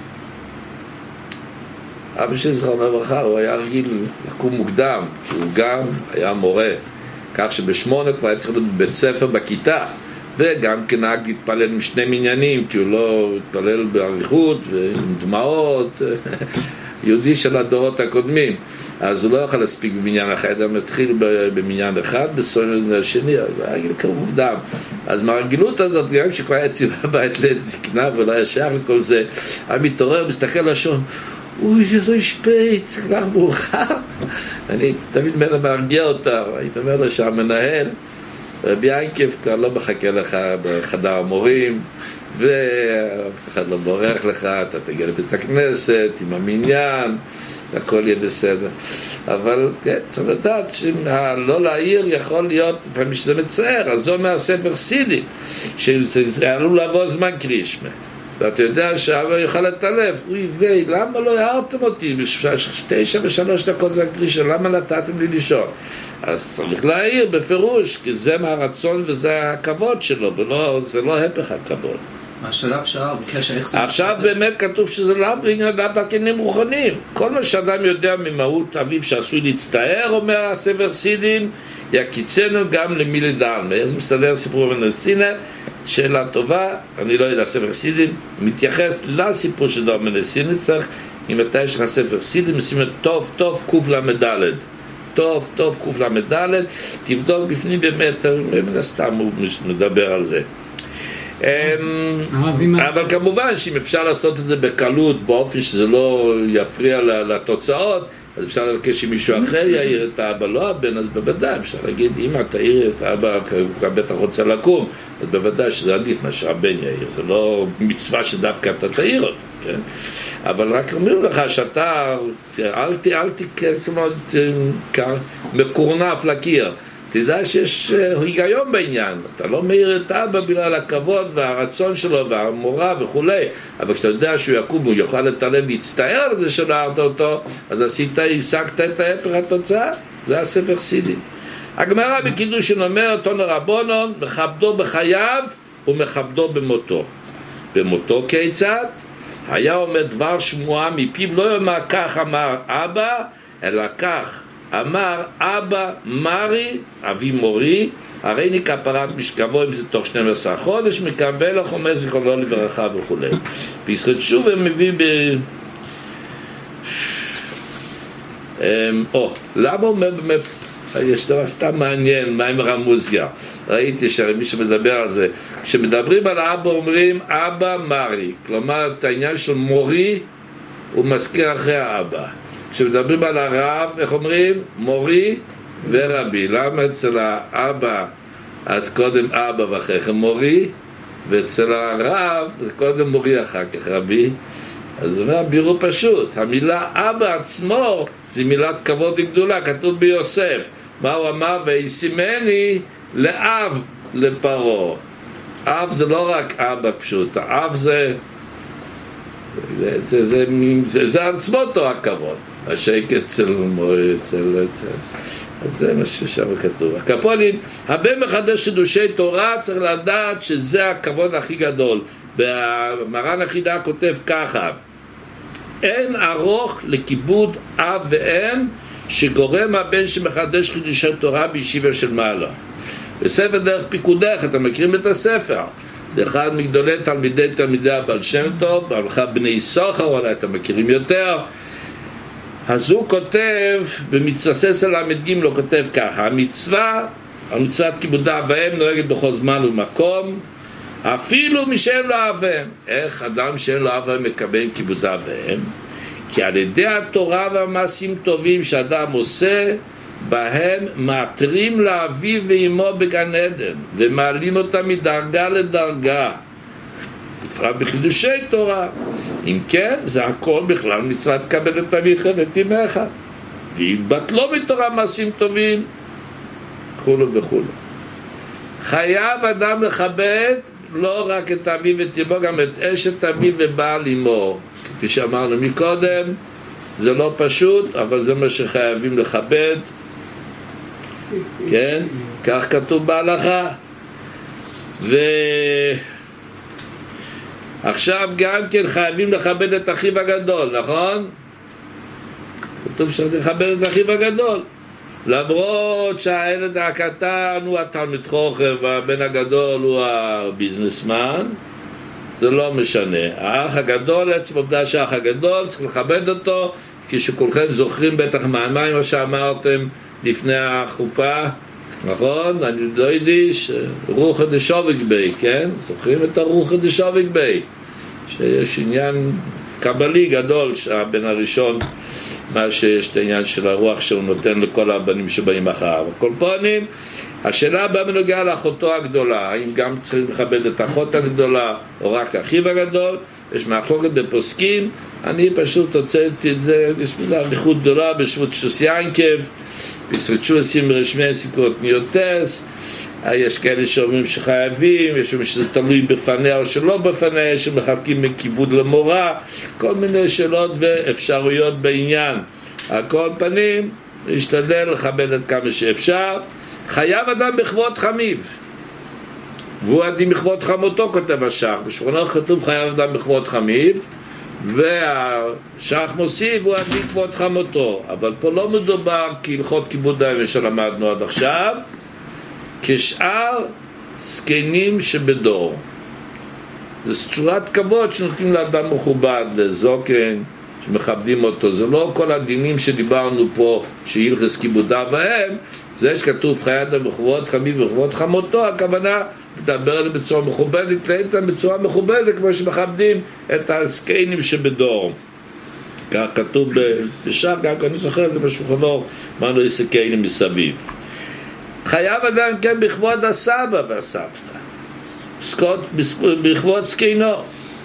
Speaker 1: אבא שלי זכרונו לברכה, הוא היה רגיל לקום מוקדם, כי הוא גם היה מורה, כך שבשמונה כבר היה צריך להיות בבית ספר בכיתה, וגם כנהג להתפלל עם שני מניינים, כי הוא לא התפלל באריכות ועם דמעות, יהודי של הדורות הקודמים, אז הוא לא יכול להספיק במניין אחד, הוא מתחיל במניין אחד, בסולל השני, אז היה גיל קרוב מוקדם. אז מהרגילות הזאת, גם כשכבר היה ציבה בית לעת זקנה ולא היה שייך לכל זה, היה מתעורר, מסתכל לשון, אוי, איזו שפית, כך מאוחר. אני תמיד מנה מרגיע אותה, הייתי אומר לה שהמנהל, רבי איינקף כבר לא מחכה לך בחדר המורים, ואף אחד לא בורח לך, אתה תגיע לבית הכנסת עם המניין, הכל יהיה בסדר. אבל כן, צריך לדעת שלא להעיר יכול להיות, לפעמים שזה מצער, אז זו מהספר סידי, שעלול לעבור זמן קרישמה. ואתה יודע שאבא יוכל את הלב, אוי ויי, למה לא הערתם אותי בשתשע ושלוש דקות זמן קרישה, למה נתתם לי לישון? אז צריך להעיר בפירוש, כי זה מהרצון וזה הכבוד שלו, ולא, זה לא הפך הכבוד.
Speaker 3: השלב שעה בקשר איך זה...
Speaker 1: עכשיו באמת כתוב שזה לא בעניין דווקנים רוחניים. כל מה שאדם יודע ממהות אביו שעשוי להצטער, אומר הספר סידים, יקיצנו גם למי לדען. אז מסתדר סיפור מנסינה, שאלה טובה, אני לא יודע, ספר סידים מתייחס לסיפור של דבר מנסינה, צריך, אם אתה יש לך ספר סידים, משימת טוב, טוב, קוף למדלת. טוב, טוב, קוף למדלת, תבדוק בפנים באמת, מן הסתם הוא מדבר על זה. אבל כמובן שאם אפשר לעשות את זה בקלות, באופן שזה לא יפריע לתוצאות, אז אפשר לבקש שמישהו אחר יעיר את האבא, לא הבן, אז בוודאי אפשר להגיד, אמא תעיר את האבא, הוא בטח רוצה לקום, אז בוודאי שזה עדיף מה שהבן יעיר, זה לא מצווה שדווקא אתה תעיר אותו, כן? אבל רק אומרים לך שאתה, אל תיכנס מקורנף לקיר, תדע שיש היגיון בעניין, אתה לא מאיר את האבא בגלל הכבוד והרצון שלו והמורה וכו', אבל כשאתה יודע שהוא יקום הוא יוכל לתעלם להצטער על זה שלא הערת אותו, אז עשית, השגת את ההפך התוצאה, זה הספר סידים. הגמרא בקידושין אומר, תנו רבונון, מכבדו בחייו ומכבדו במותו. במותו כיצד? היה אומר דבר שמועה מפיו, לא יאמר כך אמר אבא, אלא כך אמר אבא מרי, אבי מורי, הרי אני כפרת משכבו אם זה תוך שנים עשר חודש, מקבל לך אומר זיכרונו לברכה וכו'. בישרת שוב הם מביא ב... או, למה אומר באמת, יש דבר סתם מעניין, מה עם רמוזיה? ראיתי שמי שמדבר על זה, כשמדברים על האבא אומרים אבא מרי, כלומר את העניין של מורי הוא מזכיר אחרי האבא. כשמדברים על הרב, איך אומרים? מורי ורבי. למה אצל האבא אז קודם אבא ואחרי כן מורי, ואצל הרב זה קודם מורי אחר כך רבי? אז הוא אומר, בירו פשוט, המילה אבא עצמו זה מילת כבוד גדולה, כתוב ביוסף. מה הוא אמר? וישימני לאב לפרעה. אב זה לא רק אבא פשוט, האב זה זה, זה, זה, זה, זה עצמו אותו הכבוד. השקט אצל מורי, אצל, אצל. אז זה מה ששם כתוב. הקפולים, הבן מחדש חידושי תורה, צריך לדעת שזה הכבוד הכי גדול. במרן החידה כותב ככה, אין ארוך לכיבוד אב ואם שגורם הבן שמחדש חידושי תורה בישיבה של מעלה. בספר דרך פיקודך, אתם מכירים את הספר, זה אחד מגדולי תלמידי תלמידי הבעל שם טוב, הלכה בני סוחר, אולי אתם מכירים יותר. אז הוא כותב במצווה ססל למד ג' הוא כותב ככה, המצווה, המצוות כיבוד אב ואם נוהגת בכל זמן ומקום, אפילו מי שאין לו אב ואם. איך אדם שאין לו אב ואם מקבל כיבוד אב ואם? כי על ידי התורה והמעשים טובים שאדם עושה, בהם מאתרים לאביו ואמו בגן עדן ומעלים אותם מדרגה לדרגה, בפרט בחידושי תורה. אם כן, זה הכל בכלל מצוות קבל את אביך ואת אמך, ואם בטלו מתורה מעשים טובים וכו' וכו'. חייב אדם לכבד לא רק את אביו ואת אמו, גם את אשת אביו ובעל אמו, כפי שאמרנו מקודם, זה לא פשוט, אבל זה מה שחייבים לכבד, כן? כך כתוב בהלכה. ועכשיו גם כן חייבים לכבד את אחיו הגדול, נכון? כתוב שצריך לכבד את אחיו הגדול, למרות שהילד הקטן הוא התלמיד חוכם והבן הגדול הוא הביזנסמן, זה לא משנה. האח הגדול, עצם עובדה שהאח הגדול צריך לכבד אותו, כשכולכם זוכרים בטח מהמים מה שאמרתם לפני החופה, נכון? אני לא ידיש, רוחא דשוביק בי, כן? זוכרים את הרוחא דשוביק בי, שיש עניין קבלי גדול שהבן הראשון, מה שיש את העניין של הרוח שהוא נותן לכל הבנים שבאים אחריו. כל פנים, השאלה הבאה בנוגע לאחותו הגדולה, האם גם צריכים לכבד את אחות הגדולה או רק אחיו הגדול? יש מחלוקת בפוסקים, אני פשוט הוצאתי את זה, יש בזה אריכות גדולה בשבות שוס ינקב, בסרצ'ו עשים רשמי סיכות ניוטס, יש כאלה שאומרים שחייבים, יש אומרים שזה תלוי בפניה או שלא בפניה, שמחלקים מכיבוד למורה, כל מיני שאלות ואפשרויות בעניין. על כל פנים, להשתדל לכבד עד כמה שאפשר. חייב אדם בכבוד חמיו, והוא עדים בכבוד חמותו, כותב השח. בשכונה כתוב חייב אדם בכבוד חמיו, והשח מוסיף הוא עדים בכבוד חמותו. אבל פה לא מדובר כהלכות כיבוד האבן שלמדנו עד עכשיו, כשאר זקנים שבדור. זו צורת כבוד שנותנים לאדם מכובד, לזוקן, שמכבדים אותו. זה לא כל הדינים שדיברנו פה שהלכס כיבודה בהם, זה שכתוב חיי אדם בכבוד חמיו בכבוד חמותו, הכוונה לדבר עליהם בצורה מכובדת, להתנהג בצורה מכובדת כמו שמכבדים את הזקנים שבדור. כך כתוב בשם, גם אני זוכר את זה בשולחן אור, מה לא יסקנים מסביב. חייב אדם כן בכבוד הסבא והסבתא, בכבוד זקנו.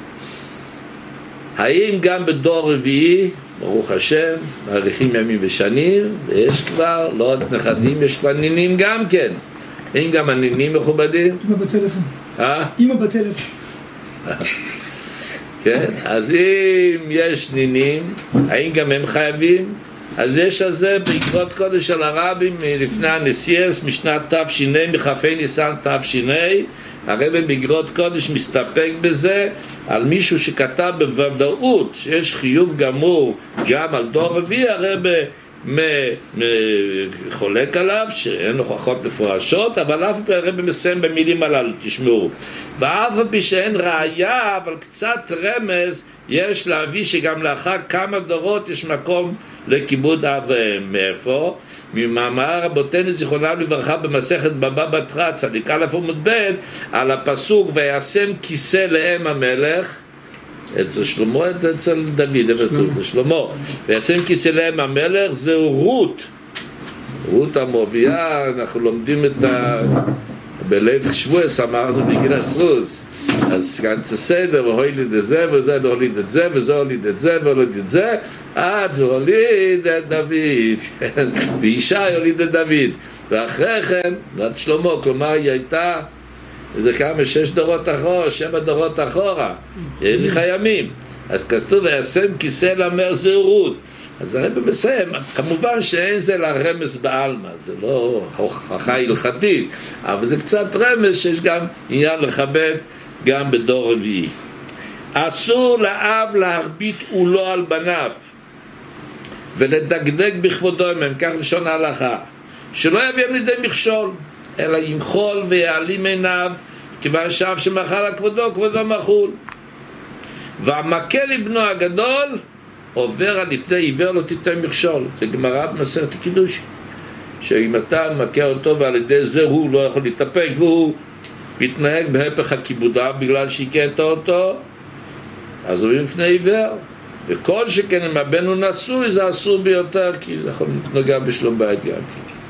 Speaker 1: האם גם בדור רביעי, ברוך השם, מאריכים ימים ושנים, ויש כבר, לא רק נכדים, יש כבר נינים גם כן. האם גם הנינים מכובדים?
Speaker 4: אמא בטלפון.
Speaker 1: אה?
Speaker 4: אמא בטלפון.
Speaker 1: כן, אז אם יש נינים, האם גם הם חייבים? אז יש על זה בעקבות קודש של הרבים מלפני הנסיאס משנת תש"ה, מחפי ניסן תש"ה, הרבי באגרות קודש מסתפק בזה על מישהו שכתב בוודאות שיש חיוב גמור גם על דור רביעי, הרבי חולק עליו שאין הוכחות מפורשות, אבל אף פעם הרבי מסיים במילים הללו, תשמעו, ואף פעם שאין ראיה אבל קצת רמז יש להביא שגם לאחר כמה דורות יש מקום לכיבוד אביהם. מאיפה? ממאמר רבותינו זיכרונם לברכה במסכת בבא בתרא צדיק א' עמוד ב' על הפסוק וישם כיסא לאם המלך, אצל שלמה, אצל דוד, אצל שלמה, וישם כיסא לאם המלך, זהו רות, רות המואביה. אנחנו לומדים את ה... בליל שבועס אמרנו בגיל הסרוס, אז כאן זה סדר, והוליד את זה, וזה הוליד את זה, וזה הוליד את זה, והוליד את זה, עד זה הוליד את דוד, ואישה הוליד את דוד, ואחרי כן, עד שלמה, כלומר היא הייתה, זה כמה, שש דורות אחורה, שבע דורות אחורה, האריכה ימים, אז כתוב, וישם כיסא למלך זהו רות. אז הרב מסיים, כמובן שאין זה לרמז בעלמא, זה לא הוכחה הלכתית, אבל זה קצת רמז שיש גם עניין לכבד גם בדור רביעי. אסור לאב להרביט עולו על בניו ולדגדג בכבודו מהם, כך לשון ההלכה, שלא יביאם לידי מכשול, אלא ימחול ויעלים עיניו, כיוון שאב שמחל על כבודו, כבודו מחול. והמכה לבנו הגדול עובר על לפני עיוור לא תיתן מכשול. זה גמרא במסכת קידושין, שאם אתה מכה אותו ועל ידי זה הוא לא יכול להתאפק והוא מתנהג בהפך הכיבודה בגלל שהכית אותו, אז הוא לפני עיוור. וכל שכן אם הבן הוא נשוי זה אסור ביותר, כי זה יכול להתנגע בשלום בית גם.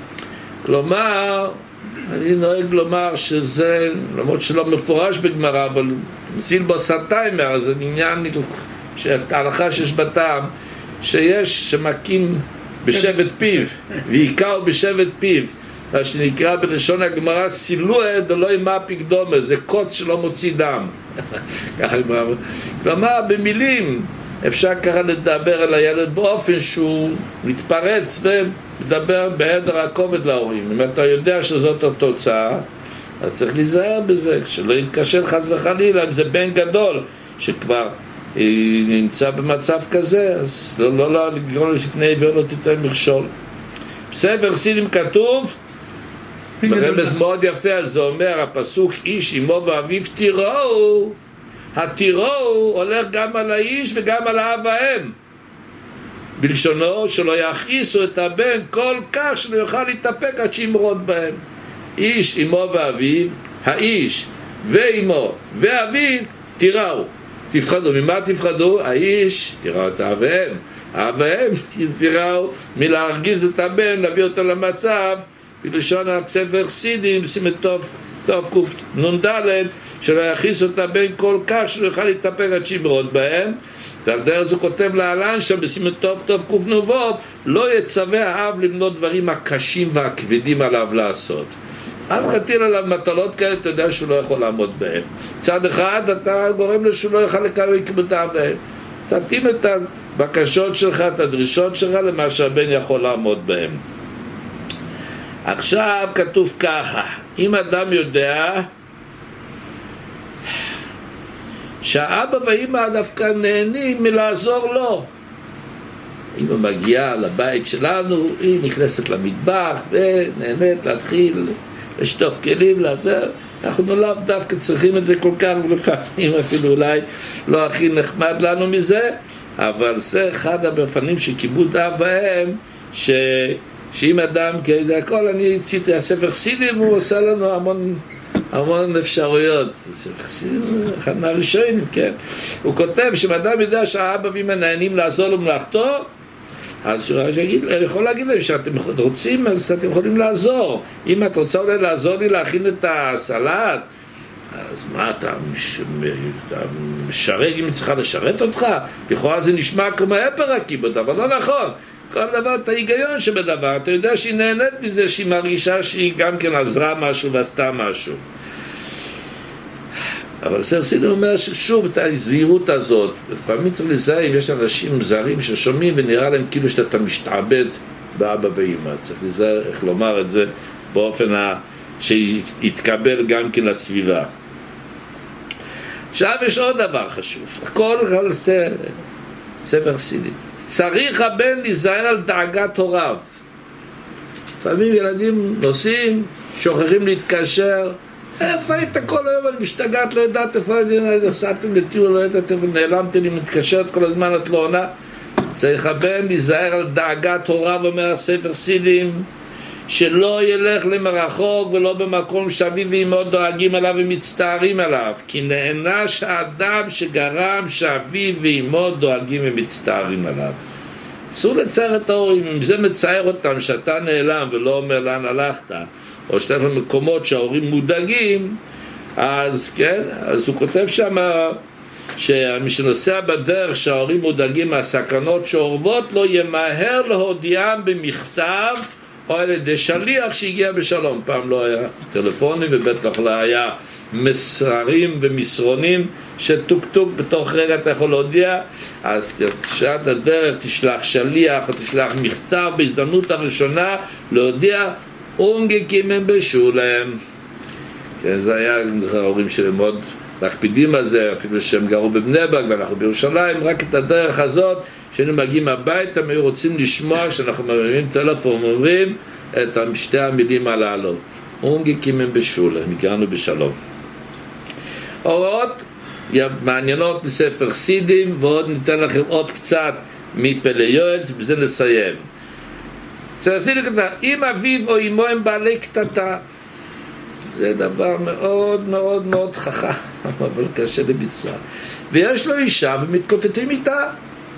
Speaker 1: כלומר, אני נוהג לומר שזה, למרות שלא מפורש בגמרא, אבל מסיל בו סטיימר, אז זה עניין שההלכה שיש בטעם, שיש שמקים בשבט פיו, ויקאו בשבט פיו, מה שנקרא בלשון הגמרא סילואה דלא ימה פקדומה, זה קוץ שלא מוציא דם. כלומר, במילים אפשר ככה לדבר על הילד באופן שהוא מתפרץ ומדבר בהיעדר הכובד להורים. אם אתה יודע שזאת התוצאה, אז צריך להיזהר בזה, שלא יתקשר חס וחלילה. אם זה בן גדול שכבר נמצא במצב כזה, אז לא, לא, לא לגרום לפני עיוור לא תיתן מכשול. בספר חסידים כתוב, ברמז מאוד יפה, זה אומר הפסוק, איש אמו ואביו תיראו, התיראו הולך גם על האיש וגם על האב והאם, בלשונו שלא יכעיסו את הבן כל כך שלא יוכל להתאפק עד שימרוד בהם. איש אמו ואביו, האיש ואמו ואביו תיראו, תפחדו. ממה תפחדו? האיש תיראו את האב והאם, האב והאם תיראו מלהרגיז את הבן, להביא אותו למצב, בלשון הספר חסידים שימת טוב טוב קוף נון ד' שלא יכעיסו את הבן כל כך שלא יוכל להתאפק עד שימרוד בהם. ועל דרך זה כותב להלן שם בשימת טוב טוב קוף נובוב, לא יצווה האב למנות דברים הקשים והכבדים עליו לעשות. אל תטיל עליו מטלות כאלה, אתה יודע שהוא לא יכול לעמוד בהם. צד אחד אתה גורם לו שהוא לא יכול לקבל כבודה בהם. תתאים את הבקשות שלך, את הדרישות שלך למה שהבן יכול לעמוד בהם. עכשיו כתוב ככה, אם אדם יודע שהאבא ואמא דווקא נהנים מלעזור לו, אמא מגיעה לבית שלנו, היא נכנסת למטבח ונהנית להתחיל לשטוף כלים, לעזר, אנחנו לאו דווקא צריכים את זה כל כך, לפעמים אפילו אולי לא הכי נחמד לנו מזה, אבל זה אחד הבפנים של כיבוד אב ואם, ש... שאם אדם, כי זה הכל, אני הציתי הספר חסידים, הוא עושה לנו המון, המון אפשרויות. הספר חסידים, אחד מהראשונים, כן. הוא כותב שאם אדם יודע שהאבא ואמא נהנים לעזור לו מלאכתו, אז הוא יכול להגיד להם שאתם רוצים, אז אתם יכולים לעזור. אם את רוצה אולי לעזור לי להכין את הסלט, אז מה אתה, מש... אתה משרת, אם צריכה לשרת אותך? לכאורה זה נשמע כמו הפר הכיבוד, אבל לא נכון. כל דבר, את ההיגיון שבדבר, אתה יודע שהיא נהנית מזה, שהיא מרגישה שהיא גם כן עזרה משהו ועשתה משהו. אבל ספר חסידים אומר ששוב את הזהירות הזאת, לפעמים צריך לזהר אם יש אנשים זרים ששומעים ונראה להם כאילו שאתה משתעבד באבא ואמא, צריך לזהר איך לומר את זה באופן שיתקבל גם כן לסביבה. עכשיו יש עוד דבר חשוב, הכל על ספר חסידים. צריך הבן להיזהר על דאגת הוריו. לפעמים ילדים נוסעים, שוכחים להתקשר, איפה היית כל היום? אני משתגעת, לא יודעת איפה נסעתם לטיול, לא יודעת איפה נעלמתי, אני מתקשרת כל הזמן, את לא עונה. צריך הבן להיזהר על דאגת הוריו, אומר הספר חסידים, שלא ילך למרחוק ולא במקום שאביו ואמו דואגים עליו ומצטערים עליו, כי נענש האדם שגרם שאביו ואמו דואגים ומצטערים עליו. אסור לצייר את ההורים. אם זה מצער אותם שאתה נעלם ולא אומר לאן הלכת, או שאתה למקומות שההורים מודאגים, אז כן, אז הוא כותב שם שמי שנוסע בדרך שההורים מודאגים מהסכנות שאורבות לו, ימהר להודיעם במכתב או על ידי שליח שהגיע בשלום. פעם לא היה טלפונים ובטח לא היה מסרים ומסרונים שטוק טוק בתוך רגע אתה יכול להודיע. אז תשעת הדרך תשלח שליח או תשלח מכתב בהזדמנות הראשונה להודיע אונגקים הם בשולם. כן, זה היה ההורים שלי מאוד מקפידים על זה, אפילו שהם גרו בבני ברק ואנחנו בירושלים. רק את הדרך הזאת כשאנו מגיעים הביתה הם היו רוצים לשמוע שאנחנו מרימים טלפון ואומרים את שתי המילים הללו, אונגקים הם בשולם, הגענו בשלום. הוראות מעניינות מספר חסידים, ועוד ניתן לכם עוד קצת מפלא יועץ, בזה נסיים. ספר כתב, אם אביו או אמו הם בעלי קטטה, זה דבר מאוד מאוד מאוד חכם, אבל קשה לביצוע. ויש לו אישה ומתקוטטים איתה,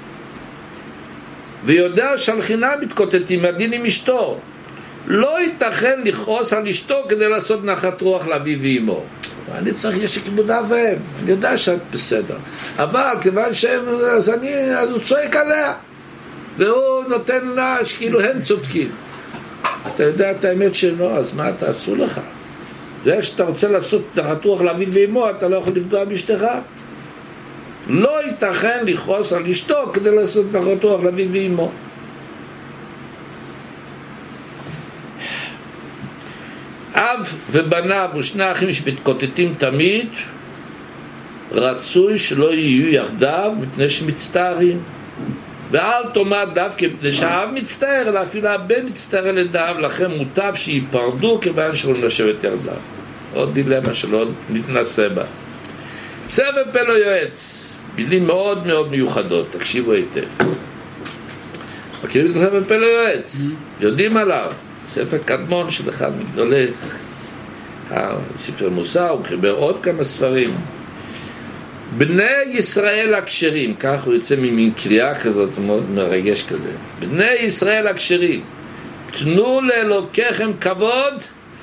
Speaker 1: ויודע שהלחינה מתקוטטים הדין עם אשתו, לא ייתכן לכעוס על אשתו כדי לעשות נחת רוח לאביו ואמו. אני צריך, יש לי כיבוד אב ואם, אני יודע שאת בסדר, אבל כיוון שהם, אז, אני, אז הוא צועק עליה והוא נותן לה שכאילו הם צודקים. אתה יודע את האמת שלו, אז מה אתה עשו לך? זה שאתה רוצה לעשות נחת רוח לאביו ואמו, אתה לא יכול לפגוע באשתך. לא ייתכן לכעוס על אשתו כדי לעשות נחת רוח לאביו ואמו. אב ובניו ושני אחים שמתקוטטים תמיד, רצוי שלא יהיו יחדיו מפני שמצטערים. ואל תאמר דווקא מפני שהאב מצטער, אלא אפילו הבן מצטער על ידיו, לכן מוטב שיפרדו כיוון שלא לשבת יחדיו. עוד דילמה שלא נתנסה בה. ספר פה לא יועץ, מילים מאוד מאוד מיוחדות, תקשיבו היטב. מכירים את ספר פה לא יועץ? יודעים עליו. ספר קדמון של אחד מגדולי הספר מוסר, הוא חיבר עוד כמה ספרים. בני ישראל הכשרים, כך הוא יוצא ממין קריאה כזאת, מאוד מרגש כזה. בני ישראל הכשרים, תנו לאלוקיכם כבוד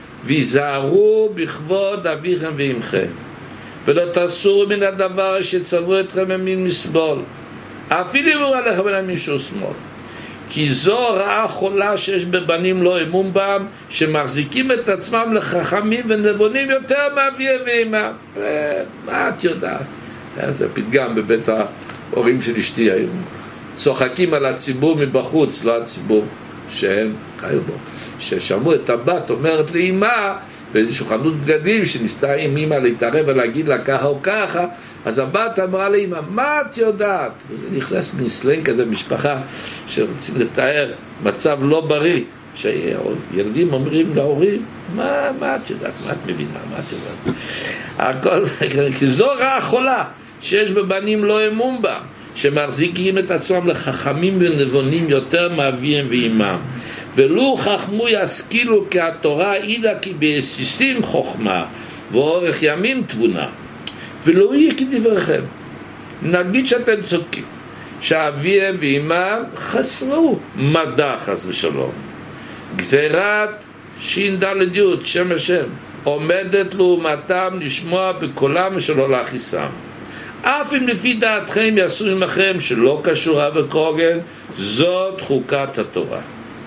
Speaker 1: ויזהרו בכבוד אביכם ואמכם, ולא תסורו מן הדבר שצוו אתכם ממין מסבול, אפילו יאמרו עליכם מן מישהו שמאל, כי זו רעה חולה שיש בבנים לא אמון בם, שמחזיקים את עצמם לחכמים ונבונים יותר מאביהם ואמם. מה את יודעת? זה פתגם בבית ההורים של אשתי היום. צוחקים על הציבור מבחוץ, לא הציבור שהם חיו בו. ששמעו את הבת אומרת לאמא באיזשהו חנות בגדים שניסתה עם אמא להתערב ולהגיד לה ככה או ככה, אז הבת אמרה לאמא, מה את יודעת? זה נכנס מסלנג כזה משפחה שרוצים לתאר מצב לא בריא, שילדים אומרים להורים, מה, מה את יודעת? מה את מבינה? מה את יודעת? הכל, כי זו רעה חולה שיש בבנים לא אמון בה, שמחזיקים את עצמם לחכמים ונבונים יותר מאביהם ואימם. ולו חכמו ישכילו כי התורה עידה כי ביסיסים חוכמה ואורך ימים תבונה, ולא יהיה כדבריכם. נגיד שאתם צודקים שאביהם ואימם חסרו מדע חס ושלום, גזירת שין דלת יוד שם השם עומדת לעומתם לשמוע בקולם שלא להכיסם, אף אם לפי דעתכם יעשו עמכם שלא קשורה וקוגן, זאת חוקת התורה.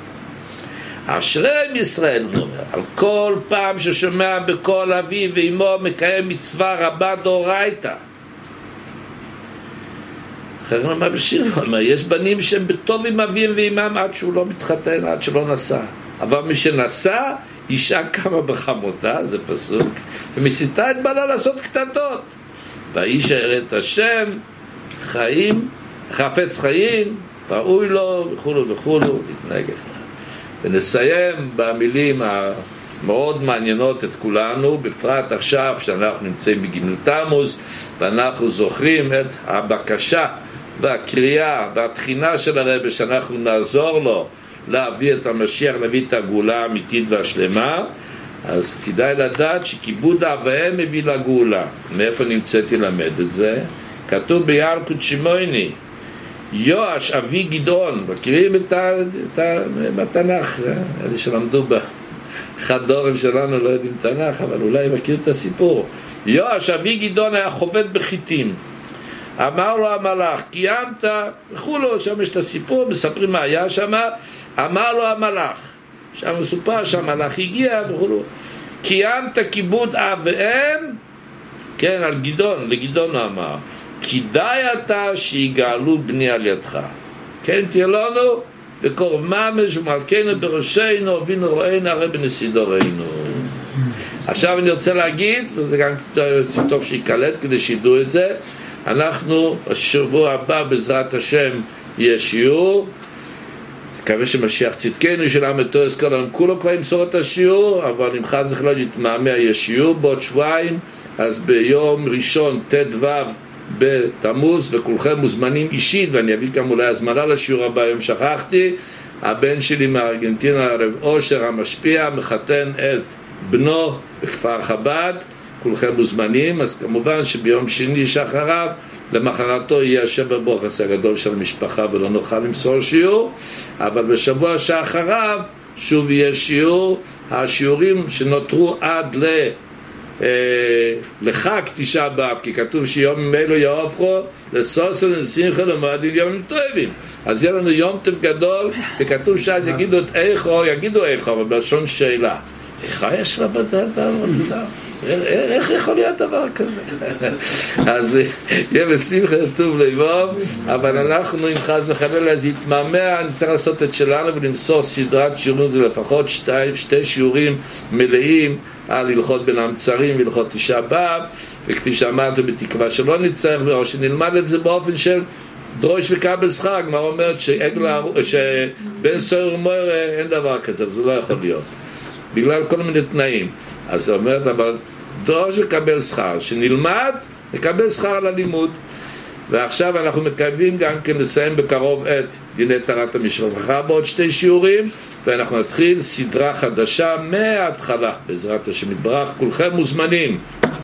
Speaker 1: אשריהם ישראל, הוא אומר, על כל פעם ששומע בקול אביו ואמו מקיים מצווה רבה דאורייתא. אחרי הוא אומר בשיר, הוא אומר, יש בנים שהם בטוב עם אביהם ואמם עד שהוא לא מתחתן, עד שלא נסע. אבל מי שנסע, אישה קמה בחמותה, זה פסוק, ומסיתה את בעלה לעשות קטטות. והאיש ירא את השם, חיים, חפץ חיים, ראוי לו, וכולו וכולו, להתנהג אחד. ונסיים במילים המאוד מעניינות את כולנו, בפרט עכשיו שאנחנו נמצאים בגימל תמוז, ואנחנו זוכרים את הבקשה והקריאה והתחינה של הרב שאנחנו נעזור לו להביא את המשיח, להביא את הגאולה האמיתית והשלמה. אז כדאי לדעת שכיבוד אביהם מביא לגאולה. מאיפה נמצאתי למד את זה? כתוב בילקוט שמעוני, יואש אבי גדעון, מכירים את, ה, את ה, בתנ"ך, אלה שלמדו בחדורים שלנו לא יודעים תנ"ך, אבל אולי מכיר את הסיפור. יואש אבי גדעון היה חובט בחיטים, אמר לו המלאך, קיימת, וכולו, שם יש את הסיפור, מספרים מה היה שם, אמר לו המלאך, שם מסופר שהמלאך הגיע וכולו, קיימת כיבוד אב ואם, כן, על גדעון, לגדעון הוא אמר, כדאי אתה שיגאלו בני על ידך, כן תהיה לנו וקורב ממש ומלכנו בראשנו אבינו רואינו הרי בנסידורנו. עכשיו אני רוצה להגיד, וזה גם טוב שיקלט כדי שידעו את זה, אנחנו השבוע הבא בעזרת השם יהיה שיעור, מקווה שמשיח צדקנו של עמתו אזכר לנו כולו כבר ימסור את השיעור, אבל אם חס וחלילה יתמהמה יהיה שיעור בעוד שבועיים, אז ביום ראשון ט"ו בתמוז, וכולכם מוזמנים אישית, ואני אביא גם אולי הזמנה לשיעור הבא, היום שכחתי, הבן שלי מארגנטינה, הרב אושר המשפיע, מחתן את בנו בכפר חב"ד, כולכם מוזמנים, אז כמובן שביום שני שאחריו, למחרתו יהיה השבר ברוכס הגדול של המשפחה ולא נוכל למסור שיעור, אבל בשבוע שאחריו שוב יהיה שיעור, השיעורים שנותרו עד ל... לחג תשעה באב, כי כתוב שיום ממנו יהפכו לסוסן ושמחה למועדים יומים טובים, אז יהיה לנו יום טוב גדול, וכתוב שאז יגידו את איכו, יגידו איכו, אבל בלשון שאלה, איך ישבה בדעת העבודה? איך יכול להיות דבר כזה? אז יהיה בשמחה טוב לבוב, אבל אנחנו עם חס וחלילה אז יתמהמה, אני צריך לעשות את שלנו ולמסור סדרת שיעורים, זה לפחות שתי, שתי שיעורים מלאים על הלכות בין המצרים והלכות תשעה באב, וכפי שאמרתי בתקווה שלא נצטרך, או שנלמד את זה באופן של דרוש וקבל שכר. הגמרא אומרת שבין סוהר ומוהר אין דבר כזה, זה לא יכול להיות בגלל כל מיני תנאים. אז היא אומרת, אבל דרוש וקבל שכר, שנלמד נקבל שכר על הלימוד. ועכשיו אנחנו מקווים גם כן לסיים בקרוב את דיני טהרת המשפחה בעוד שתי שיעורים, ואנחנו נתחיל סדרה חדשה מההתחלה בעזרת השם יתברך. כולכם מוזמנים